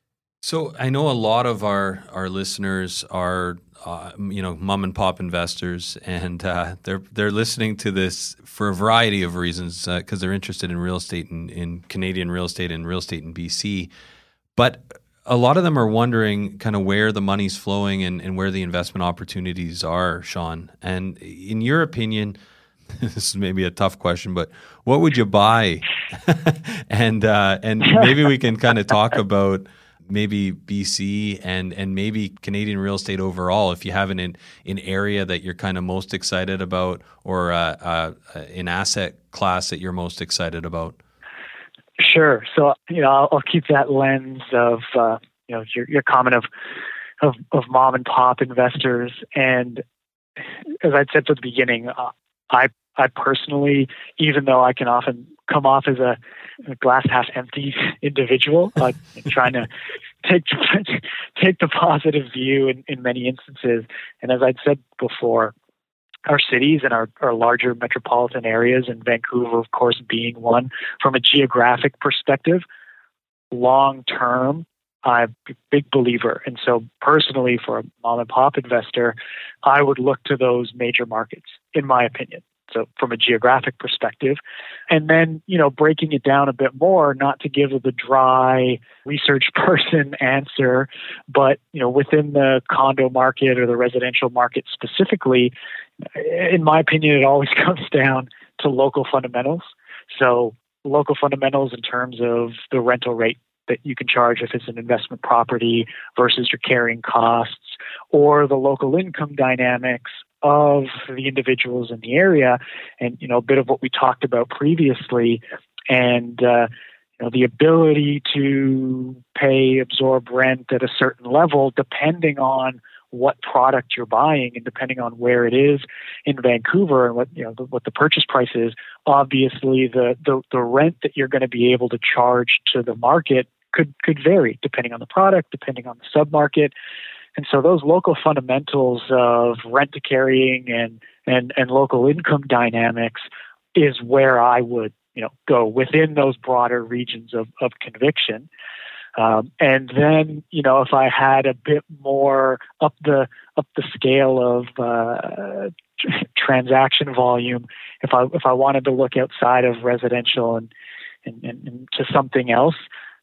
So I know a lot of our our listeners are, uh, you know, mom and pop investors, and uh, they're they're listening to this for a variety of reasons because uh, they're interested in real estate in, in Canadian real estate and real estate in B C. But a lot of them are wondering kind of where the money's flowing and, and where the investment opportunities are, Sean. And in your opinion, this is maybe a tough question, but what would you buy? and uh, and maybe we can kind of talk about maybe B C and and maybe Canadian real estate overall, if you have an an area that you're kind of most excited about, or uh, uh, an asset class that you're most excited about. Sure. So you know, I'll, I'll keep that lens of uh, you know your your comment of, of of mom and pop investors, and as I said at the beginning, uh, I I personally, even though I can often come off as a, a glass half empty individual, uh, trying to take take the positive view in, in many instances. And as I'd said before, our cities and our, our larger metropolitan areas, and Vancouver, of course, being one, from a geographic perspective, long term, I'm a big believer. And so personally, for a mom and pop investor, I would look to those major markets, in my opinion. So from a geographic perspective, and then, you know, breaking it down a bit more, not to give the dry research person answer, but, you know, within the condo market or the residential market specifically, in my opinion, it always comes down to local fundamentals. So local fundamentals in terms of the rental rate that you can charge if it's an investment property versus your carrying costs, or the local income dynamics of the individuals in the area, and you know a bit of what we talked about previously, and uh, you know the ability to pay, absorb rent at a certain level, depending on what product you're buying and depending on where it is in Vancouver and what you know the, what the purchase price is. Obviously, the, the the rent that you're going to be able to charge to the market could could vary depending on the product, depending on the submarket. And so those local fundamentals of rent to carrying and, and, and local income dynamics is where I would, you know, go within those broader regions of, of conviction. Um, and then, you know, if I had a bit more up the up the scale of uh, tr- transaction volume, if I if I wanted to look outside of residential and and, and, and to something else,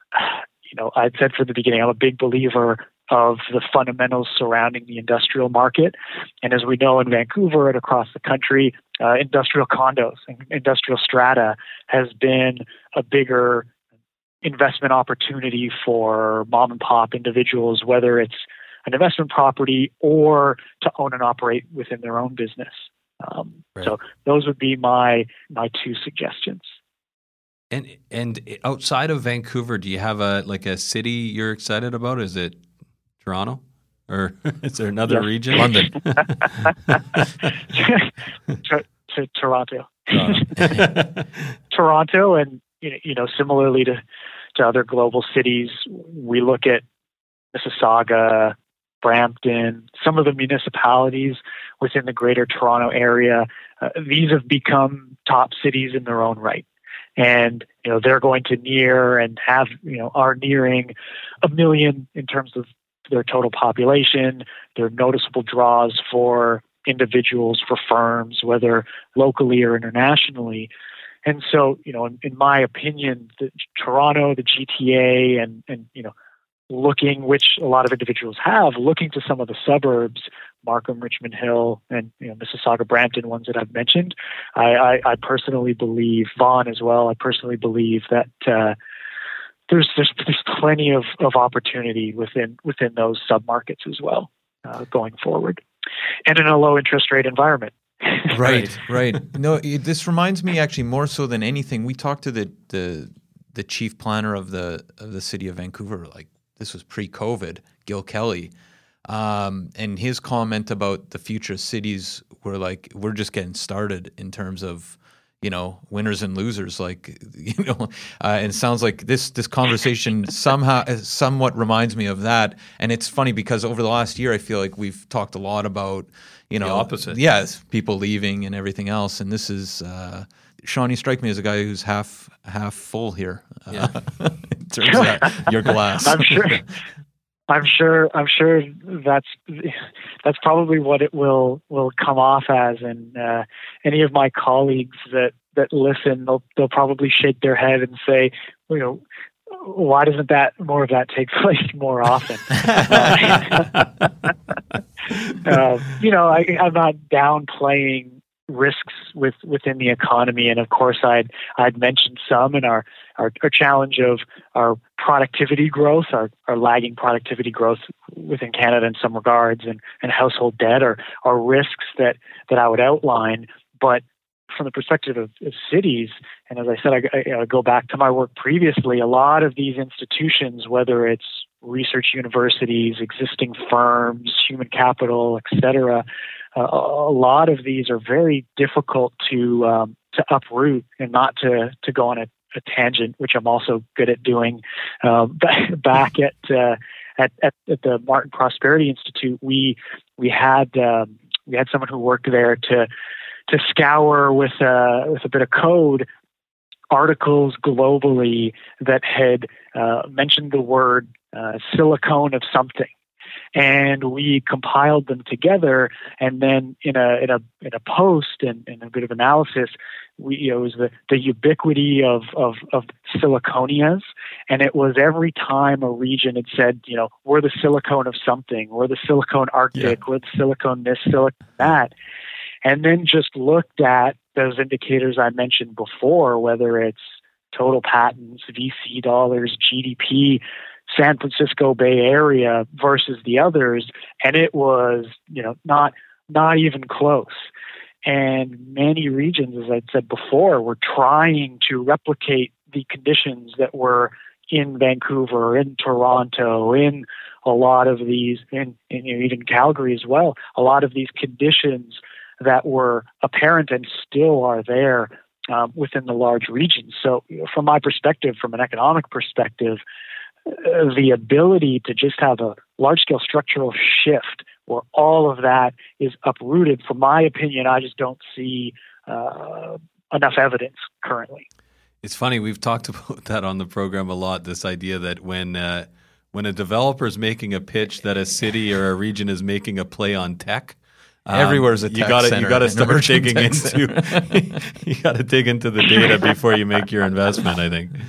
you know, I'd said from the beginning, I'm a big believer of the fundamentals surrounding the industrial market. And as we know in Vancouver and across the country, uh, industrial condos and industrial strata has been a bigger investment opportunity for mom and pop individuals, whether it's an investment property or to own and operate within their own business. Um, right. So those would be my my two suggestions. And and outside of Vancouver, do you have a like a city you're excited about? Is it Toronto, or is there another yes. region? London. to, to Toronto. Toronto. Toronto, and you know, similarly to to other global cities, we look at Mississauga, Brampton, some of the municipalities within the Greater Toronto Area. Uh, these have become top cities in their own right. And, you know, they're going to near and have, you know, are nearing a million in terms of their total population. They're noticeable draws for individuals, for firms, whether locally or internationally. And so, you know, in, in my opinion, the Toronto, the G T A, and, and, you know, looking, which a lot of individuals have, looking to some of the suburbs, Markham, Richmond Hill, and you know, Mississauga, Brampton, ones that I've mentioned. I, I, I personally believe, Vaughan as well, I personally believe that uh, there's, there's there's plenty of, of opportunity within within those submarkets as well uh, going forward, and in a low interest rate environment. Right, right. No, it, this reminds me actually more so than anything. We talked to the the the chief planner of the of the city of Vancouver, like this was pre-COVID, Gil Kelly. Um, and his comment about the future cities were like, we're just getting started in terms of, you know, winners and losers. Like, you know, uh, and it sounds like this this conversation somehow somewhat reminds me of that. And it's funny because over the last year, I feel like we've talked a lot about, you know, the opposite. Yes, people leaving and everything else. And this is, uh, Sean, you strike me as a guy who's half half full here. Yeah. Uh, in terms of your glass. I'm sure. I'm sure. I'm sure that's that's probably what it will will come off as. And uh, any of my colleagues that, that listen, they'll they'll probably shake their head and say, you know, why doesn't that more of that take place more often? uh, uh, you know, I, I'm not downplaying risks with within the economy, and of course, I'd I'd mentioned some in our. Our, our challenge of our productivity growth, our, our lagging productivity growth within Canada in some regards, and, and household debt are, are risks that, that I would outline. But from the perspective of, of cities, and as I said, I, I, I go back to my work previously, a lot of these institutions, whether it's research universities, existing firms, human capital, et cetera, uh, a lot of these are very difficult to um, to uproot and not to, to go on a a tangent, which I'm also good at doing. Uh, back at, uh, at at at the Martin Prosperity Institute, we we had um, we had someone who worked there to to scour with uh, with a bit of code articles globally that had uh, mentioned the word uh, silicone of something. And we compiled them together, and then in a in a in a post and, and a bit of analysis, we you know, it was the, the ubiquity of, of of siliconias, and it was every time a region had said, you know, we're the silicone of something, we're the silicone Arctic, yeah. we're the silicone this, silicone that, and then just looked at those indicators I mentioned before, whether it's total patents, V C dollars, G D P, San Francisco Bay Area versus the others, and it was, you know, not not even close. And many regions, as I said before, were trying to replicate the conditions that were in Vancouver, in Toronto, in a lot of these, in, in you know, even Calgary as well, a lot of these conditions that were apparent and still are there um, within the large regions. So, you know, from my perspective, from an economic perspective, the ability to just have a large-scale structural shift where all of that is uprooted, from my opinion, I just don't see uh, enough evidence currently. It's funny, we've talked about that on the program a lot, this idea that when uh, when a developer is making a pitch that a city or a region is making a play on tech, Um, Everywhere's a tech you gotta, center. You got to start digging into. Center. You got to dig into the data before you make your investment, I think.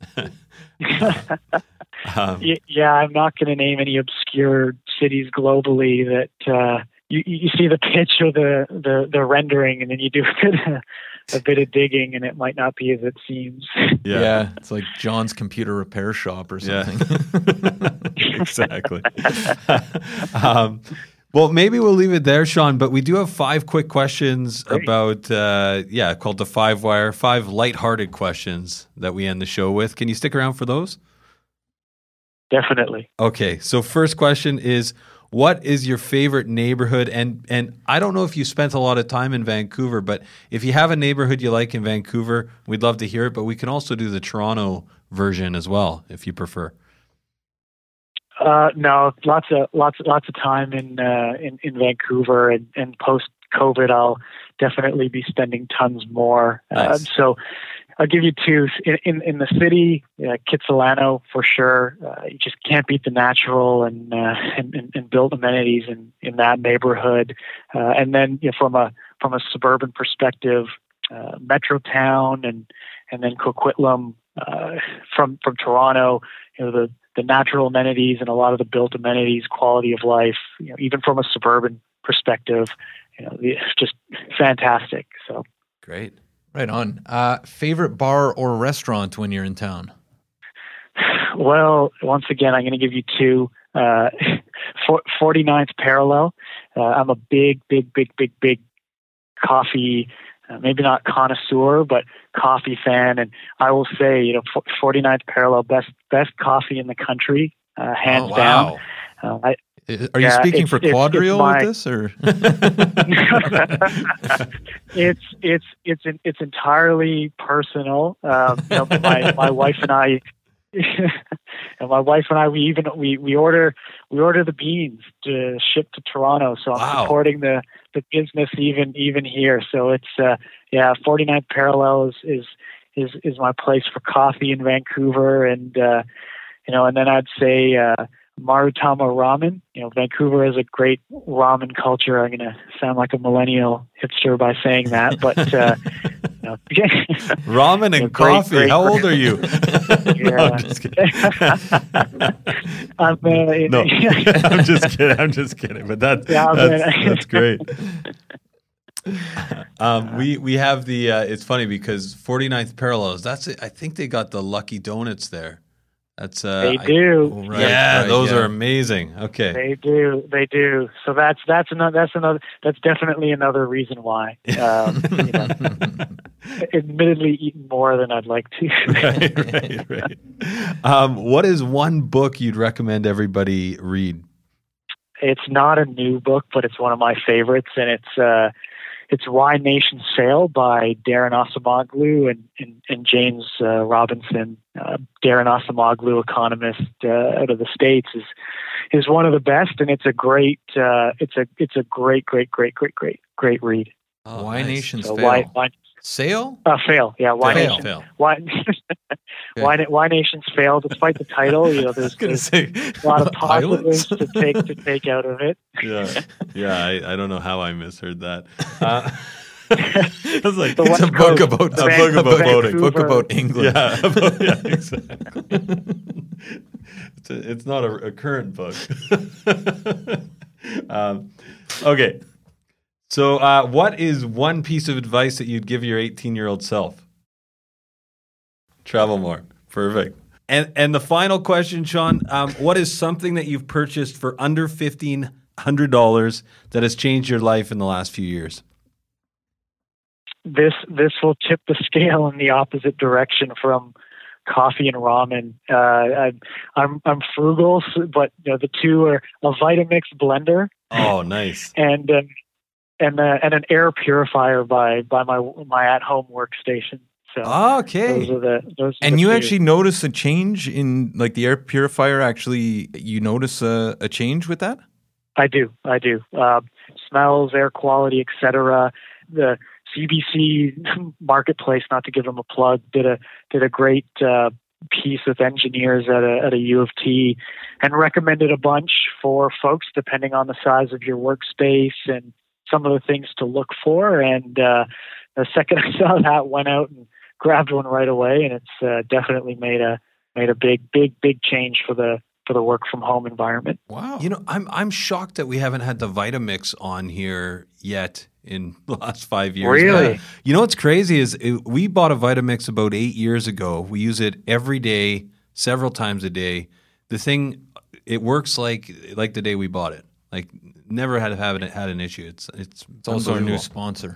um, yeah, I'm not going to name any obscure cities globally that uh, you, you see the pitch or the, the, the rendering, and then you do a bit, of, a bit of digging, and it might not be as it seems. Yeah, yeah, it's like John's computer repair shop or something. Yeah. Exactly. um, Well, maybe we'll leave it there, Sean, but we do have five quick questions Great. about, uh, yeah, called the Five Wire, five lighthearted questions that we end the show with. Can you stick around for those? Definitely. Okay, so first question is, what is your favorite neighborhood? And and I don't know if you spent a lot of time in Vancouver, but if you have a neighborhood you like in Vancouver, we'd love to hear it, but we can also do the Toronto version as well, if you prefer. Uh, no, lots of lots lots of time in uh, in, in Vancouver, and, and post COVID, I'll definitely be spending tons more. Nice. Uh, so, I'll give you two in in, in the city, uh, Kitsilano for sure. Uh, you just can't beat the natural and uh, and, and, and built amenities in, in that neighborhood. Uh, and then you know, from a from a suburban perspective, uh, Metrotown and and then Coquitlam uh, from from Toronto. You know, the the natural amenities and a lot of the built amenities, quality of life, you know, even from a suburban perspective, you know, it's just fantastic. So great. Right on. Uh, favorite bar or restaurant when you're in town? Well, once again, I'm going to give you two. Uh, forty-ninth Parallel. Uh, I'm a big, big, big, big, big coffee, uh, maybe not connoisseur, but coffee fan. And I will say, you know, forty-ninth Parallel, best best coffee in the country, uh, hands oh, wow. down. Uh, I, Are you yeah, speaking it's, for it's, Quadrille it's my, with this, or? it's it's it's it's entirely personal. Um, you know, my my wife and I, and my wife and I, we even we, we order we order the beans to ship to Toronto. So I'm wow. supporting the, the business even even here. So it's uh, yeah, forty-ninth Parallel is, is is is my place for coffee in Vancouver, and uh, you know, and then I'd say. Uh, Marutama Ramen. You know, Vancouver has a great ramen culture. I'm going to sound like a millennial hipster by saying that, but uh, you know, ramen and you know, coffee. Great, How great. old are you? No, I'm just kidding. I'm, uh, no, I'm just kidding. I'm just kidding. But that, yeah, that's, that's great. Um, we we have the. Uh, it's funny because forty-ninth Parallels. That's it. I think they got the Lucky Donuts there. That's uh, they do. I, right, yeah, right, those yeah. are amazing. Okay, they do. They do. So that's that's another. That's another. That's definitely another reason why. Um, you know, admittedly, eaten more than I'd like to. right, right, right. Um, what is one book you'd recommend everybody read? It's not a new book, but it's one of my favorites, and it's uh, it's Why Nations Fail by Darren Acemoglu and, and, and James uh, Robinson. Uh, Darren Acemoglu, economist uh, out of the States, is is one of the best, and it's a great uh, it's a it's a great great great great great great read. Oh, Why nice. Nations so Fail? Why, why, Sail? Uh, fail, yeah. Why fail, Nations fail. Why, Okay. Why, why Nations Fail, despite the title, you know, there's, there's say, a lot of positives to take to take out of it. Yeah, yeah. I, I don't know how I misheard that. Uh, I was like, The It's West a book Coast, about a book about voting. book about England. Yeah, about, yeah, exactly. it's, a, it's not a, a current book. um, okay, so uh, what is one piece of advice that you'd give your eighteen-year-old self? Travel more. Perfect. And and the final question, Sean, um, what is something that you've purchased for under fifteen hundred dollars that has changed your life in the last few years? This this will tip the scale in the opposite direction from coffee and ramen. Uh, I, I'm I'm frugal, but you know, the two are a Vitamix blender. Oh, nice. And um, and uh, and an air purifier by by my my at home workstation. So Okay. those are the those. Are And the you two. actually notice a change in, like, the air purifier? Actually, you notice a, a change with that? I do, I do. Uh, smells, air quality, et cetera. The C B C Marketplace, not to give them a plug, did a did a great uh, piece with engineers at a at a U of T, and recommended a bunch for folks depending on the size of your workspace and some of the things to look for. And uh, the second I saw that, went out and grabbed one right away, and it's uh, definitely made a made a big big big change for the for the work from home environment. Wow. You know, I'm I'm shocked that we haven't had the Vitamix on here yet in the last five years. Really? Yeah. You know what's crazy is it, we bought a Vitamix about eight years ago. We use it every day, several times a day. The thing, it works like like the day we bought it. Like never had had had an issue. It's it's It's also our new unbelievable. sponsor.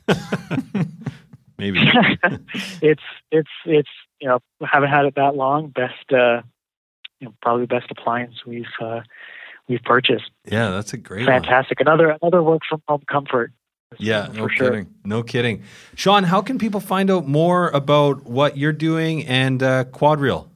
Maybe. it's it's it's you know, haven't had it that long. Best uh, you know, probably the best appliance we've uh, we've purchased. Yeah, that's a great one. Fantastic. Another another work from home comfort. Yeah, No for sure. kidding. No kidding. Sean, how can people find out more about what you're doing and uh, QuadReal?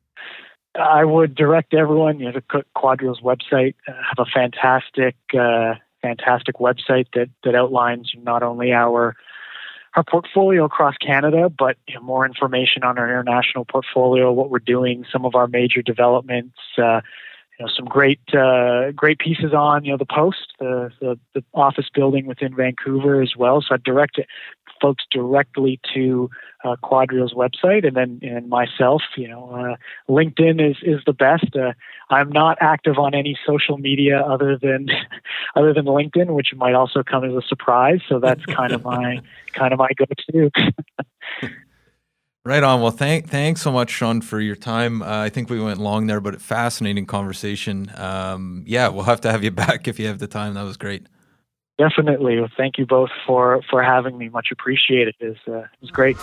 I would direct everyone, you know, to QuadReal's website. Uh, have a fantastic, uh, fantastic website that that outlines not only our our portfolio across Canada, but you know, more information on our international portfolio, what we're doing, some of our major developments. Uh, you know, some great uh, great pieces on you know the Post, the, the the office building within Vancouver as well. So I direct it, folks directly to uh, QuadReal's website, and then and myself. You know, uh, LinkedIn is is the best. Uh, I'm not active on any social media other than other than LinkedIn, which might also come as a surprise. So that's kind of my kind of my go-to. Right on. Well, thank thanks so much, Sean, for your time. Uh, I think we went long there, but a fascinating conversation. Um, yeah, we'll have to have you back if you have the time. That was great. Definitely. Well, thank you both for, for having me. Much appreciated. It was, uh, it was great.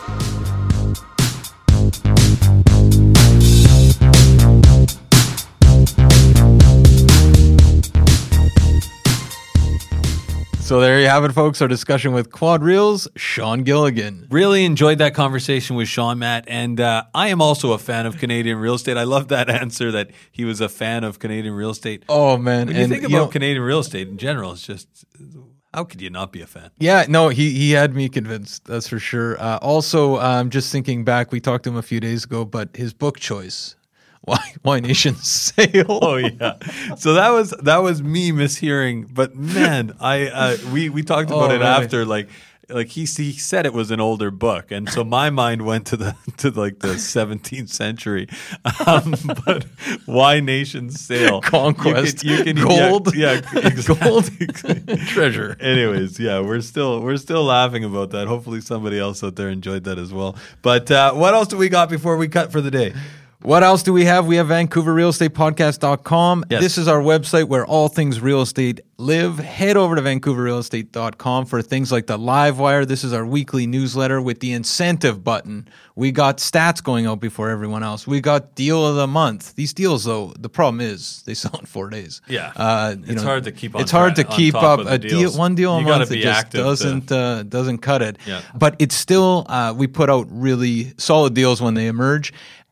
So there you have it, folks. Our discussion with QuadReal's Sean Gilligan. Really enjoyed that conversation with Sean, Matt. And uh, I am also a fan of Canadian real estate. I love that answer that he was a fan of Canadian real estate. Oh, man. When you and, think about you know, Canadian real estate in general, it's just, how could you not be a fan? Yeah, no, he, he had me convinced. That's for sure. Uh, also, um, just thinking back, we talked to him a few days ago, but his book choice, Why Why Nations Sail. Oh yeah, so that was that was me mishearing, but man, I uh, we we talked about Oh, it man. after, like like he he said it was an older book, and so my mind went to the to like the seventeenth century. Um, but Why Nations Sail, Conquest, you can, you can, gold, yeah, yeah gold, exactly. treasure. Anyways, yeah, we're still we're still laughing about that. Hopefully, somebody else out there enjoyed that as well. But uh, what else do we got before we cut for the day? What else do we have? We have Vancouver Real Estate Podcast dot com. Yes. This is our website where all things real estate live. Head over to Vancouver Real Estate dot com for things like the Live Wire. This is our weekly newsletter with the incentive button. We got stats going out before everyone else. We got deal of the month. These deals, though, the problem is they sell in four days. Yeah, uh, you it's know, hard to keep on It's hard tra- to on keep top up of the a deal, deals. one deal a You gotta month. be It just active to- doesn't uh, doesn't cut it. Yeah. But it's still uh, we put out really solid deals when they emerge.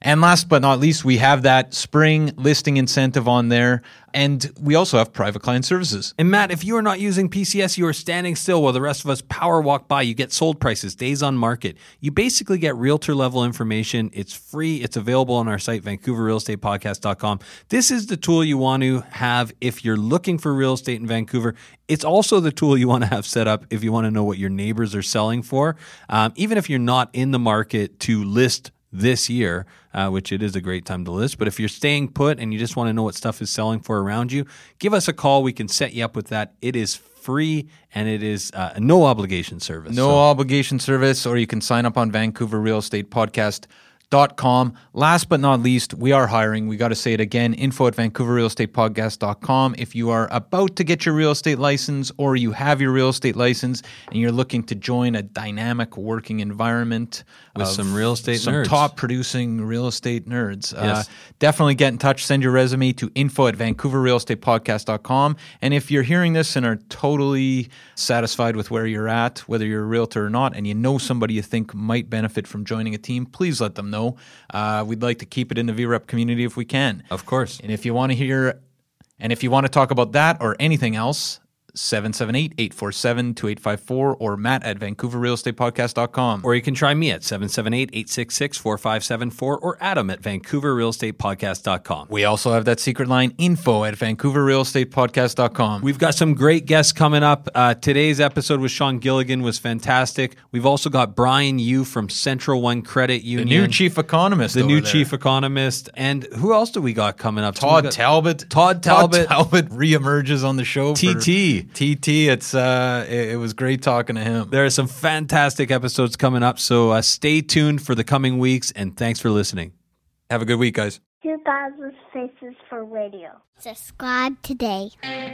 And last but not least, we have that spring listing incentive on there. And we also have private client services. And Matt, if you are not using P C S, you are standing still while the rest of us power walk by. You get sold prices, days on market. You basically get realtor level information. It's free. It's available on our site, Vancouver Real Estate Podcast dot com. This is the tool you want to have if you're looking for real estate in Vancouver. It's also the tool you want to have set up if you want to know what your neighbors are selling for. Um, even if you're not in the market to list this year, uh, which it is a great time to list. But if you're staying put and you just want to know what stuff is selling for around you, give us a call. We can set you up with that. It is free and it is uh, a no obligation service. No so. obligation service, or you can sign up on Vancouver Real Estate Podcast dot com. Last but not least, we are hiring. We got to say it again, info at Vancouver Real Estate Podcast dot com. If you are about to get your real estate license or you have your real estate license and you're looking to join a dynamic working environment with some real estate some nerds. top producing real estate nerds, yes. uh, definitely get in touch. Send your resume to info at Vancouver Real Estate Podcast dot com. And if you're hearing this and are totally satisfied with where you're at, whether you're a realtor or not, and you know somebody you think might benefit from joining a team, please let them know. Uh, we'd like to keep it in the V REP community if we can. Of course. And if you want to hear, and if you want to talk about that or anything else, seven seven eight, eight four seven, two eight five four or Matt at Vancouver Real Estate Podcast dot com. Or you can try me at seven seven eight, eight six six, four five seven four or Adam at Vancouver Real Estate Podcast dot com. We also have that secret line, info at Vancouver Real Estate Podcast dot com. We've got some great guests coming up. Uh, today's episode with Sean Gilligan was fantastic. We've also got Brian Yu from Central One Credit Union. The new chief economist. The new there. chief economist. And who else do we got coming up? Todd got, Talbot. Todd Talbot. Todd Talbot reemerges on the show. T T. T T. It's uh, it, it was great talking to him. There are some fantastic episodes coming up, so uh, stay tuned for the coming weeks, and thanks for listening. Have a good week, guys. two thousand Faces for Radio. Subscribe today.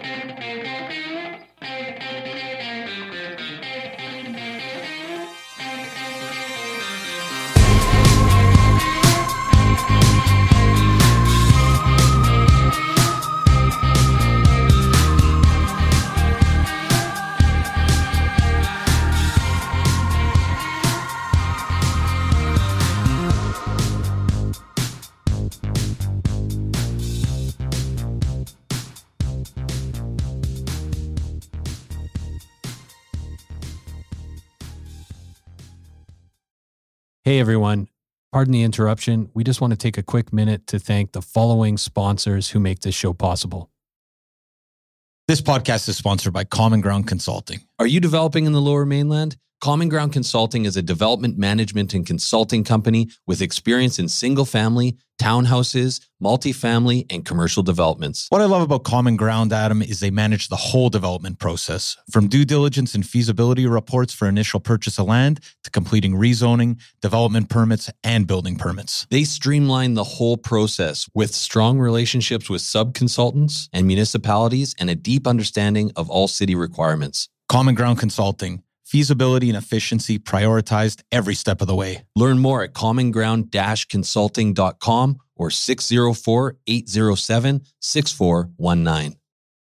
Hey everyone, pardon the interruption. We just want to take a quick minute to thank the following sponsors who make this show possible. This podcast is sponsored by Common Ground Consulting. Are you developing in the Lower Mainland? Common Ground Consulting is a development management and consulting company with experience in single-family, townhouses, multifamily, and commercial developments. What I love about Common Ground, Adam, is they manage the whole development process, from due diligence and feasibility reports for initial purchase of land to completing rezoning, development permits, and building permits. They streamline the whole process with strong relationships with sub-consultants and municipalities and a deep understanding of all city requirements. Common Ground Consulting. Feasibility and efficiency prioritized every step of the way. Learn more at common ground dash consulting dot com or six oh four, eight oh seven, six four one nine.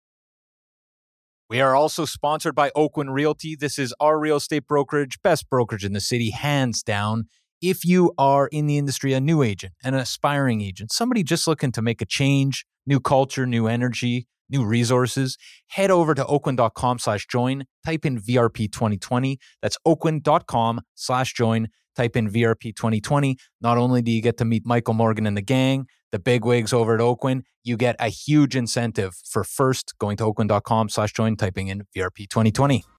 We are also sponsored by Oakwyn Realty. This is our real estate brokerage, best brokerage in the city, hands down. If you are in the industry, a new agent, an aspiring agent, somebody just looking to make a change, new culture, new energy, new resources, head over to oakwyn dot com slash join, type in V R P twenty twenty. That's oakwyn dot com slash join, type in V R P twenty twenty. Not only do you get to meet Michael Morgan and the gang, the bigwigs over at Oakwyn, you get a huge incentive for first going to oakwyn dot com slash join, typing in V R P twenty twenty.